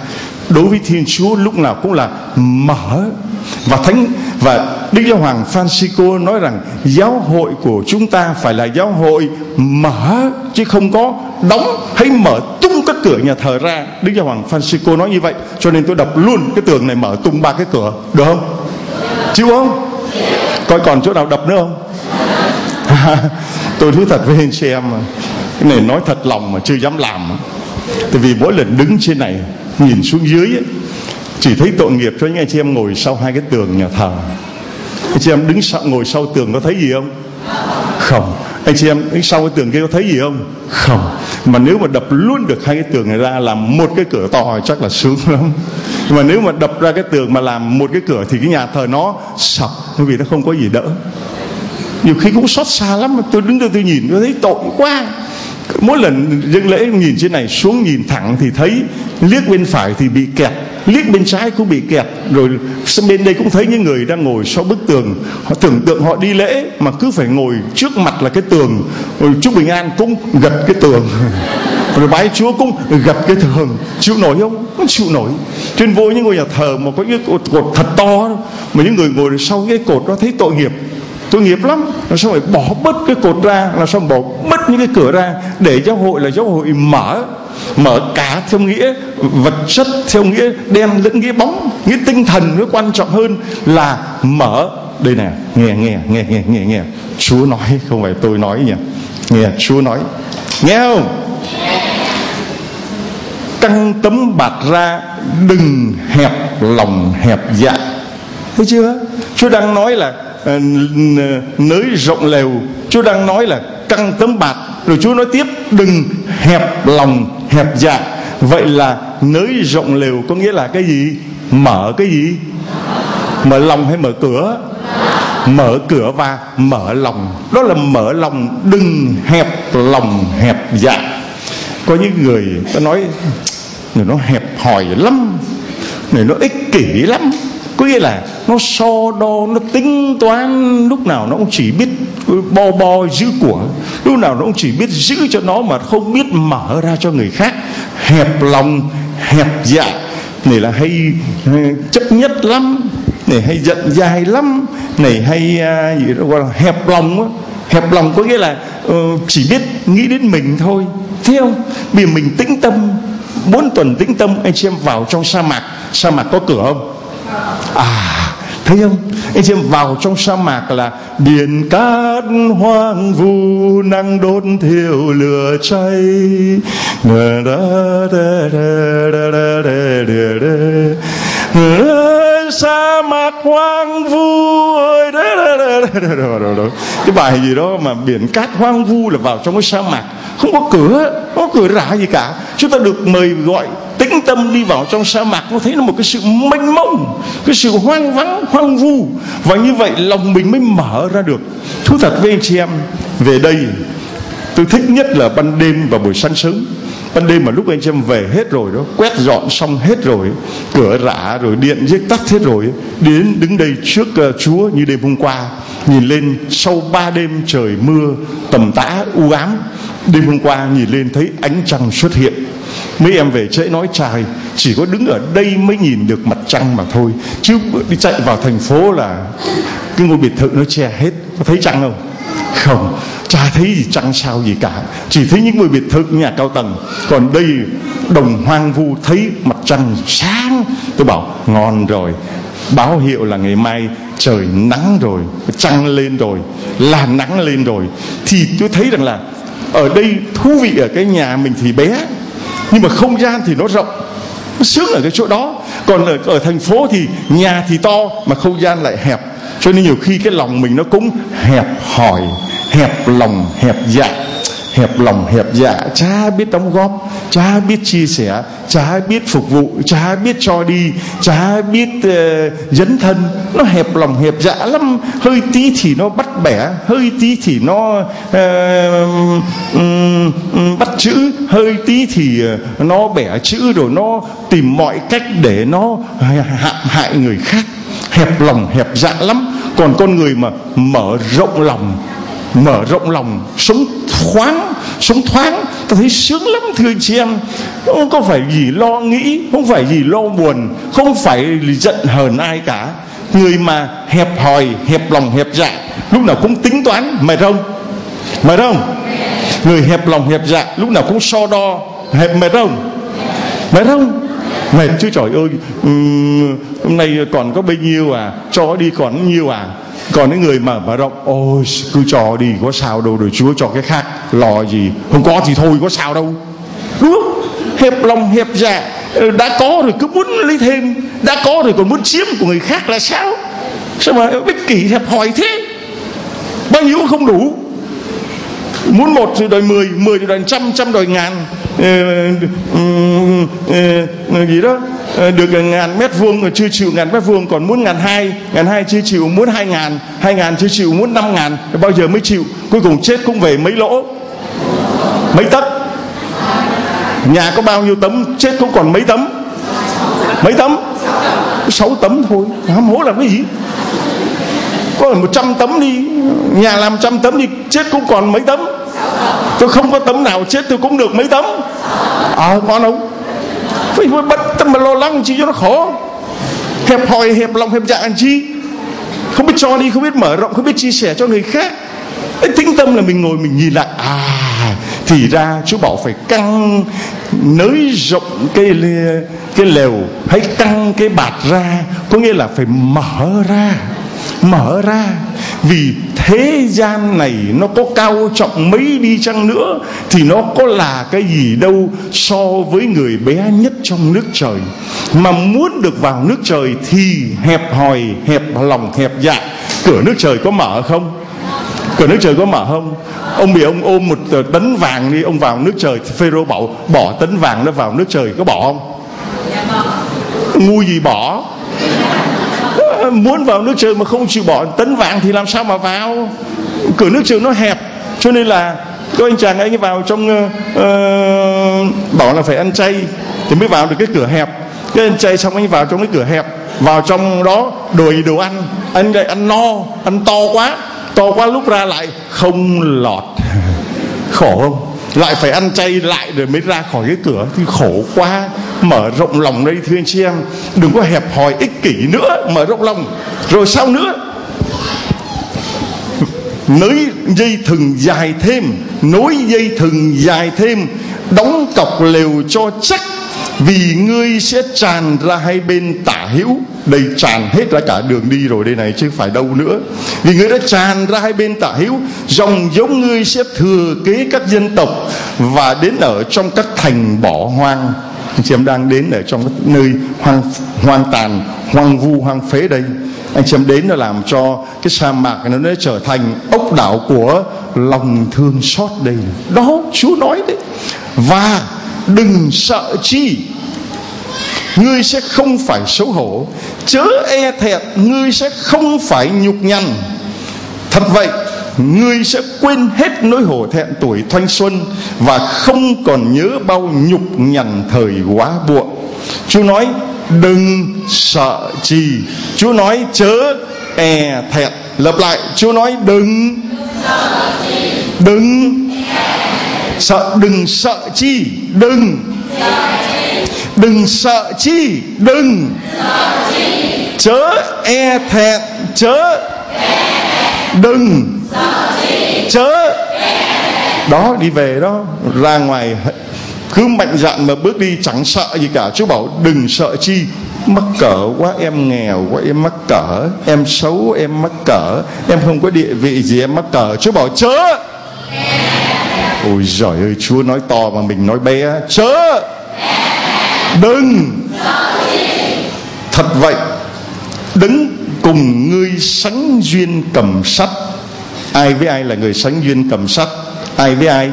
Speaker 1: đối với Thiên Chúa lúc nào cũng là mở. Và thánh và Đức Giáo Hoàng Francisco nói rằng giáo hội của chúng ta phải là giáo hội mở, chứ không có đóng hay mở tung các cửa nhà thờ ra. Đức Giáo Hoàng Francisco nói như vậy. Cho nên tôi đọc luôn cái tường này mở tung ba cái cửa, được không? Chịu không? Coi còn chỗ nào đập nữa không? Tôi thú thật với anh chị em, cái này nói thật lòng mà chưa dám làm. Tại vì mỗi lần đứng trên này nhìn xuống dưới ấy, chỉ thấy tội nghiệp cho những anh chị em ngồi sau hai cái tường nhà thờ. Anh chị em đứng sau, ngồi sau tường có thấy gì không? Không. Anh chị em đứng sau cái tường kia có thấy gì không? Không. Mà nếu mà đập luôn được hai cái tường này ra làm một cái cửa to chắc là sướng lắm. Mà nếu mà đập ra cái tường mà làm một cái cửa thì cái nhà thờ nó sập, bởi vì nó không có gì đỡ. Nhiều khi cũng xót xa lắm, mà tôi đứng đây tôi nhìn tôi thấy tội quá. Mỗi lần dâng lễ nhìn trên này xuống nhìn thẳng thì thấy liếc bên phải thì bị kẹt, liếc bên trái cũng bị kẹt, rồi bên đây cũng thấy những người đang ngồi sau bức tường. Họ tưởng tượng họ đi lễ mà cứ phải ngồi trước mặt là cái tường, rồi chúc bình an cũng gật cái tường, rồi bái Chúa cũng gật cái tường. Chịu nổi không? Không chịu nổi. Trên vô những ngôi nhà thờ mà có những cột, cột thật to đó, mà những người ngồi sau cái cột đó thấy tội nghiệp. Tội nghiệp lắm. Làm sao phải bỏ bớt cái cột ra, làm sao bỏ bớt những cái cửa ra, để giáo hội là giáo hội mở. Mở cả theo nghĩa vật chất, theo nghĩa đen lẫn nghĩa bóng. Nghĩa tinh thần nó quan trọng hơn là mở. Đây nè, nghe nghe nghe nghe nghe nghe Chúa nói, không phải tôi nói nhỉ. Nghe Chúa nói, nghe không? Căng tấm bạt ra, đừng hẹp lòng hẹp dạ. Thấy chưa? Chúa đang nói là uh, nới rộng lều. Chúa đang nói là căng tấm bạt. Rồi Chúa nói tiếp, đừng hẹp lòng hẹp dạ. Vậy là nới rộng lều có nghĩa là cái gì? Mở cái gì? Mở lòng hay mở cửa? Mở cửa và mở lòng. Đó là mở lòng, đừng hẹp lòng hẹp dạ. Có những người ta nói người nó hẹp hòi lắm, người nó ích kỷ lắm. Có nghĩa là nó so đo, nó tính toán, lúc nào nó cũng chỉ biết bo bo giữ của, lúc nào nó cũng chỉ biết giữ cho nó mà không biết mở ra cho người khác. Hẹp lòng hẹp dạ. Này là hay chấp nhất lắm, này hay giận dài lắm, này hay uh, gì đó gọi là hẹp lòng á. Hẹp lòng có nghĩa là uh, chỉ biết nghĩ đến mình thôi, thấy không? Vì mình tĩnh tâm, bốn tuần tĩnh tâm. Anh chị em vào trong sa mạc, sa mạc có cửa không? À, thấy không? Anh chị em vào trong sa mạc là biển cát hoang vu, nắng đốt thiêu lửa cháy. Sa mạc hoang vu ơi. Cái bài gì đó mà biển cát hoang vu là vào trong cái sa mạc, không có cửa, không có cửa rã gì cả. Chúng ta được mời gọi tĩnh tâm đi vào trong sa mạc, nó thấy là một cái sự mênh mông, cái sự hoang vắng, hoang vu. Và như vậy lòng mình mới mở ra được. Thú thật với anh chị em, về đây tôi thích nhất là ban đêm và buổi sáng sớm. Ban đêm mà lúc anh chị em về hết rồi đó, quét dọn xong hết rồi, cửa rã rồi, điện giết tắt hết rồi, đến đứng đây trước uh, Chúa như đêm hôm qua, nhìn lên sau ba đêm trời mưa tầm tã u ám, đêm hôm qua nhìn lên thấy ánh trăng xuất hiện. Mấy em về trễ nói trời, chỉ có đứng ở đây mới nhìn được mặt trăng mà thôi, chứ đi chạy vào thành phố là cái ngôi biệt thự nó che hết. Có thấy trăng không? Không, chả thấy gì trăng sao gì cả, chỉ thấy những ngôi biệt thự nhà cao tầng. Còn đây đồng hoang vu thấy mặt trăng sáng. Tôi bảo ngon rồi, báo hiệu là ngày mai trời nắng rồi, trăng lên rồi, là nắng lên rồi. Thì tôi thấy rằng là ở đây thú vị ở cái nhà mình thì bé, nhưng mà không gian thì nó rộng, nó sướng ở cái chỗ đó. Còn ở, ở thành phố thì nhà thì to mà không gian lại hẹp. Cho nên nhiều khi cái lòng mình nó cũng hẹp hòi, hẹp lòng hẹp dạ. Hẹp lòng hẹp dạ, chả biết đóng góp, chả biết chia sẻ, chả biết phục vụ, chả biết cho đi, chả biết uh, dấn thân. Nó hẹp lòng hẹp dạ lắm. Hơi tí thì nó bắt bẻ, hơi tí thì nó uh, um, um, bắt chữ, hơi tí thì uh, nó bẻ chữ, rồi nó tìm mọi cách để nó hãm hại người khác. Hẹp lòng hẹp dạ lắm. Còn con người mà mở rộng lòng, mở rộng lòng, sống thoáng, sống thoáng, ta thấy sướng lắm thưa anh chị em. Không có phải gì lo nghĩ, không phải gì lo buồn, không phải giận hờn ai cả. Người mà hẹp hòi, hẹp lòng, hẹp dạ, lúc nào cũng tính toán, mệt không? Mệt không? Người hẹp lòng, hẹp dạ, lúc nào cũng so đo, hẹp mệt không? Mệt không? Mệt chứ trời ơi, um, hôm nay còn có bấy nhiêu à, cho đi còn nhiêu à. Còn những người mà mở rộng, ôi cứ cho đi có sao đâu, rồi Chúa cho cái khác, lo gì, không có thì thôi có sao đâu, đúng không? Hẹp lòng hẹp dạ, đã có rồi cứ muốn lấy thêm, đã có rồi còn muốn chiếm của người khác là sao? Sao mà ích kỷ hẹp hòi thế? Bao nhiêu cũng không đủ, muốn một thì đòi mười, mười thì đòi trăm, trăm đòi ngàn, uh, uh, uh, gì đó, uh, được ngàn mét vuông rồi chưa chịu ngàn mét vuông, còn muốn ngàn hai, ngàn hai chưa chịu, muốn hai ngàn, hai ngàn chưa chịu, muốn năm ngàn, bao giờ mới chịu? Cuối cùng chết cũng về mấy lỗ, mấy tấc. Nhà có bao nhiêu tấm, chết cũng còn mấy tấm, mấy tấm, sáu tấm thôi, hám hố làm cái gì? Có một trăm tấm đi, nhà làm trăm tấm đi, chết cũng còn mấy tấm. Tôi không có tấm nào chết tôi cũng được mấy tấm. À con không? Phải bất tâm mà lo lắng chi cho nó khổ. Hẹp hòi, hẹp lòng, hẹp dạ làm chi? Không biết cho đi, không biết mở rộng, không biết chia sẻ cho người khác. Ấy, tĩnh tâm là mình ngồi mình nhìn lại, à thì ra Chúa bảo phải căng nới rộng cái cái lều, hãy căng cái bạt ra, có nghĩa là phải mở ra, mở ra. Vì thế gian này nó có cao trọng mấy đi chăng nữa thì nó có là cái gì đâu so với người bé nhất trong nước trời. Mà muốn được vào nước trời thì hẹp hòi, hẹp lòng, hẹp dạ. Cửa nước trời có mở không? Cửa nước trời có mở không? Ông bị ông ôm một tấn vàng đi, ông vào nước trời, Phêrô bảo bỏ tấn vàng nó vào nước trời, có bỏ không? Ngu gì bỏ. Muốn vào nước trời mà không chịu bỏ tấn vàng thì làm sao mà vào? Cửa nước trời nó hẹp, cho nên là có anh chàng anh ấy vào trong uh, bảo là phải ăn chay thì mới vào được cái cửa hẹp. Cái ăn chay xong anh ấy vào trong cái cửa hẹp, vào trong đó đòi đồ ăn, anh lại ăn no, ăn to quá, to quá lúc ra lại không lọt. Khổ không? Lại phải ăn chay lại rồi mới ra khỏi cái cửa thì khổ quá. Mở rộng lòng đây thưa anh chị em, đừng có hẹp hòi ích kỷ nữa, mở rộng lòng. Rồi sao nữa? Nới dây thừng dài thêm, nối dây thừng dài thêm, đóng cọc lều cho chắc, vì ngươi sẽ tràn ra hai bên tả hữu. Đây tràn hết ra cả đường đi rồi đây này chứ phải đâu nữa. Vì ngươi đã tràn ra hai bên tả hữu, dòng giống ngươi sẽ thừa kế các dân tộc và đến ở trong các thành bỏ hoang. Anh chị em đang đến ở trong các nơi hoang, hoang tàn, hoang vu, hoang phế đây. Anh chị em đến nó làm cho cái sa mạc nó, nó trở thành ốc đảo của lòng thương xót đây. Đó Chúa nói đấy. Và đừng sợ chi, ngươi sẽ không phải xấu hổ, chớ e thẹn, ngươi sẽ không phải nhục nhằn. Thật vậy, ngươi sẽ quên hết nỗi hổ thẹn tuổi thanh xuân và không còn nhớ bao nhục nhằn thời quá buộc. Chúa nói đừng sợ chi, Chúa nói chớ e thẹn. Lặp lại, Chúa nói đừng sợ chi, đừng sợ, đừng sợ chi, đừng đừng sợ chi, đừng chớ e thẹn, chớ đừng chớ. Đó, đi về đó, ra ngoài cứ mạnh dạn mà bước đi, chẳng sợ gì cả. Chúa bảo đừng sợ chi. Mắc cỡ quá, em nghèo quá em mắc cỡ, em xấu em mắc cỡ, em không có địa vị gì em mắc cỡ. Chúa bảo chớ. Ôi giời ơi, Chúa nói to mà mình nói bé. Chớ, đừng. Thật vậy, đấng cùng ngươi sánh duyên cầm sắt. Ai với ai là người sánh duyên cầm sắt? Ai với ai?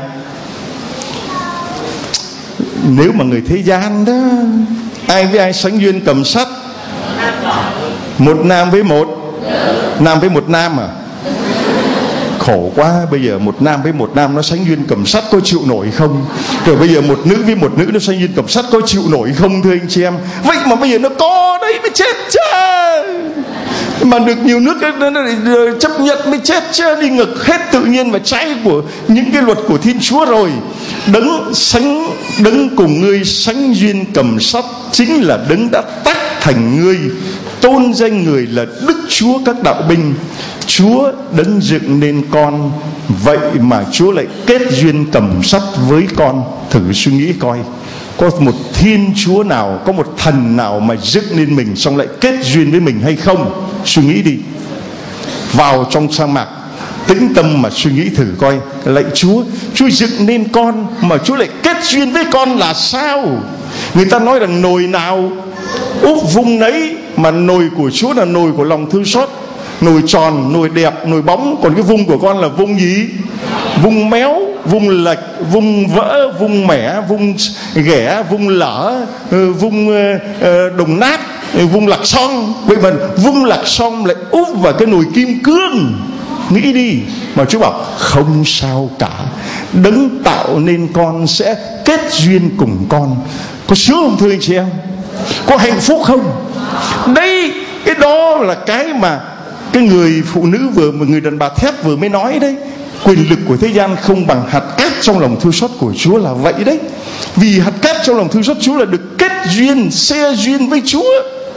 Speaker 1: Nếu mà người thế gian đó, ai với ai sánh duyên cầm sắt? Một nam với một nam với một nam à? Khổ quá. Bây giờ một nam với một nam nó sánh duyên cầm sắt, có chịu nổi không? Rồi bây giờ một nữ với một nữ nó sánh duyên cầm sắt, có chịu nổi không thưa anh chị em? Vậy mà bây giờ nó có đấy mới chết chứ. Mà được nhiều nước nó chấp nhận mới chết, chứ đi ngược hết tự nhiên và trái của những cái luật của Thiên Chúa rồi. Đấng sánh đấng cùng ngươi sánh duyên cầm sắt chính là đấng đã tác thành ngươi, tôn danh người là Đức Chúa các đạo binh. Chúa đấng dựng nên con, vậy mà Chúa lại kết duyên cầm sắt với con. Thử suy nghĩ coi, có một Thiên Chúa nào, có một thần nào mà dựng nên mình xong lại kết duyên với mình hay không? Suy nghĩ đi. Vào trong sa mạc tĩnh tâm mà suy nghĩ thử coi. Lạy Chúa, Chúa dựng nên con mà Chúa lại kết duyên với con là sao? Người ta nói rằng nồi nào úp vung nấy, mà nồi của Chúa là nồi của lòng thương xót. Nồi tròn, nồi đẹp, nồi bóng. Còn cái vung của con là vung gì? Vung méo, vung lệch, vung vỡ, vung mẻ, vung ghẻ, vung lở, vung đồng nát, vung lạc son. Vậy mà vung lạc son lại úp vào cái nồi kim cương. Nghĩ đi. Mà Chúa bảo không sao cả, đấng tạo nên con sẽ kết duyên cùng con. Có sướng không thưa anh chị em? Có hạnh phúc không? Đây, cái đó là cái mà cái người phụ nữ vừa, người đàn bà thép vừa mới nói đấy. Quyền lực của thế gian không bằng hạt cát trong lòng thương xót của Chúa là vậy đấy. Vì hạt cát trong lòng thương xót Chúa là được kết duyên, xe duyên với Chúa.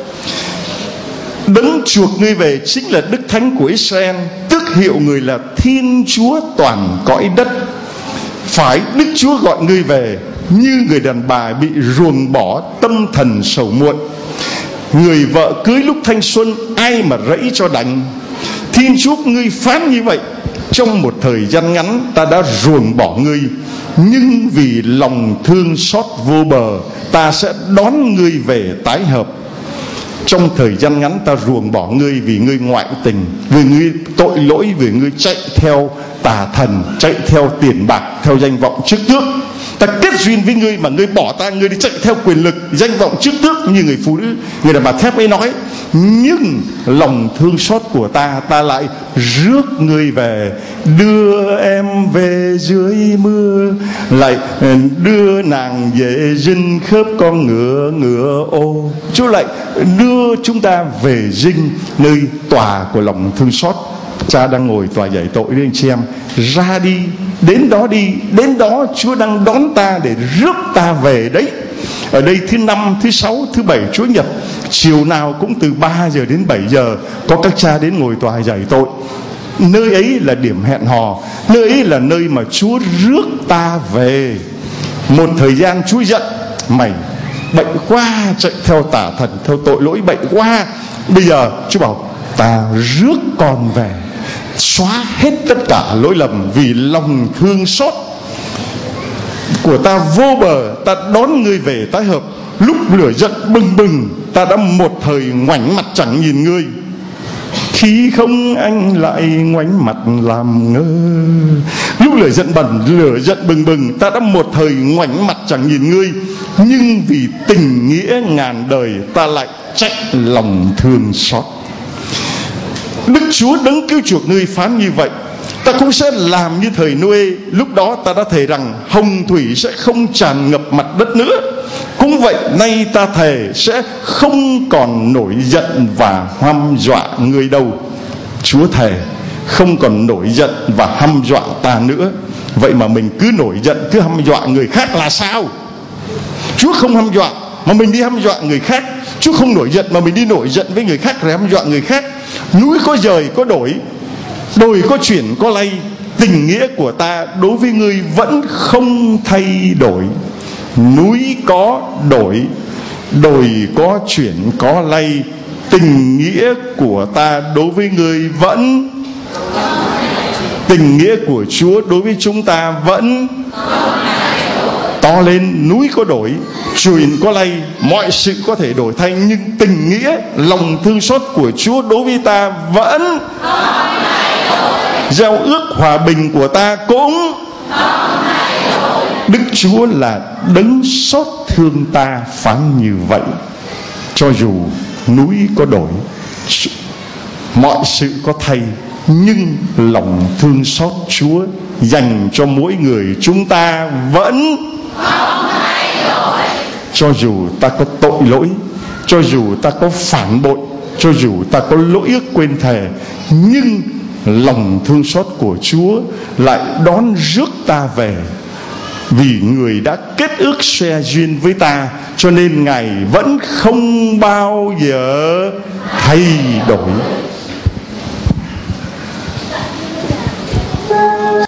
Speaker 1: Đấng chuộc ngươi về chính là Đức Thánh của Israel, tước hiệu người là Thiên Chúa toàn cõi đất. Phải, Đức Chúa gọi ngươi về như người đàn bà bị ruồng bỏ, tâm thần sầu muộn. Người vợ cưới lúc thanh xuân, ai mà rẫy cho đành. Thiên Chúa ngươi phán như vậy: trong một thời gian ngắn ta đã ruồng bỏ ngươi, nhưng vì lòng thương xót vô bờ, ta sẽ đón ngươi về tái hợp. Trong thời gian ngắn ta ruồng bỏ ngươi vì ngươi ngoại tình, vì ngươi tội lỗi, vì ngươi chạy theo tà thần, chạy theo tiền bạc, theo danh vọng chức tước. Ta kết duyên với ngươi mà ngươi bỏ ta, ngươi đi chạy theo quyền lực, danh vọng chức tước, như người phụ nữ, người đàn bà thép ấy nói. Nhưng lòng thương xót của ta, ta lại rước ngươi về, đưa em về dưới mưa, lại đưa nàng về dinh khớp con ngựa ngựa ô. Chúa lại đưa chúng ta về dinh, nơi tòa của lòng thương xót. Cha đang ngồi tòa giải tội đấy anh chị em. Ra đi, đến đó đi, đến đó Chúa đang đón ta để rước ta về đấy. Ở đây thứ năm, thứ sáu, thứ bảy, Chúa nhật, chiều nào cũng từ ba giờ đến bảy giờ có các cha đến ngồi tòa giải tội. Nơi ấy là điểm hẹn hò, nơi ấy là nơi mà Chúa rước ta về. Một thời gian Chúa giận: mày bệnh quá, chạy theo tà thần, theo tội lỗi, bệnh quá. Bây giờ Chúa bảo ta rước con về, xóa hết tất cả lỗi lầm, vì lòng thương xót của ta vô bờ, ta đón ngươi về tái hợp. Lúc lửa giận bừng bừng, ta đã một thời ngoảnh mặt chẳng nhìn ngươi. Khi không anh lại ngoảnh mặt làm ngơ. Lúc lửa giận bẩn, lửa giận bừng bừng, ta đã một thời ngoảnh mặt chẳng nhìn ngươi. Nhưng vì tình nghĩa ngàn đời, ta lại trách lòng thương xót. Đức Chúa đấng cứu chuộc ngươi phán như vậy: ta cũng sẽ làm như thời Noe. Lúc đó ta đã thề rằng hồng thủy sẽ không tràn ngập mặt đất nữa. Cũng vậy, nay ta thề sẽ không còn nổi giận và hăm dọa người đâu. Chúa thề không còn nổi giận và hăm dọa ta nữa. Vậy mà mình cứ nổi giận, cứ hăm dọa người khác là sao? Chúa không hăm dọa mà mình đi hăm dọa người khác. Chúa không nổi giận mà mình đi nổi giận với người khác rồi hăm dọa người khác. Núi có dời có đổi, đồi có chuyển có lay, tình nghĩa của ta đối với ngươi vẫn không thay đổi. Núi có đổi, đồi có chuyển có lay, tình nghĩa của ta đối với ngươi vẫn, tình nghĩa của Chúa đối với chúng ta vẫn to lên. Núi có đổi, chuyển có lay, mọi sự có thể đổi thay, nhưng tình nghĩa, lòng thương xót của Chúa đối với ta vẫn. Giao ước hòa bình của ta cũng. Đức Chúa là đấng xót thương ta phán như vậy. Cho dù núi có đổi, mọi sự có thay, nhưng lòng thương xót Chúa dành cho mỗi người chúng ta vẫn không thay đổi. Cho dù ta có tội lỗi, cho dù ta có phản bội, cho dù ta có lỗi ước quên thề, nhưng lòng thương xót của Chúa lại đón rước ta về. Vì người đã kết ước xe duyên với ta, cho nên Ngài vẫn không bao giờ thay đổi.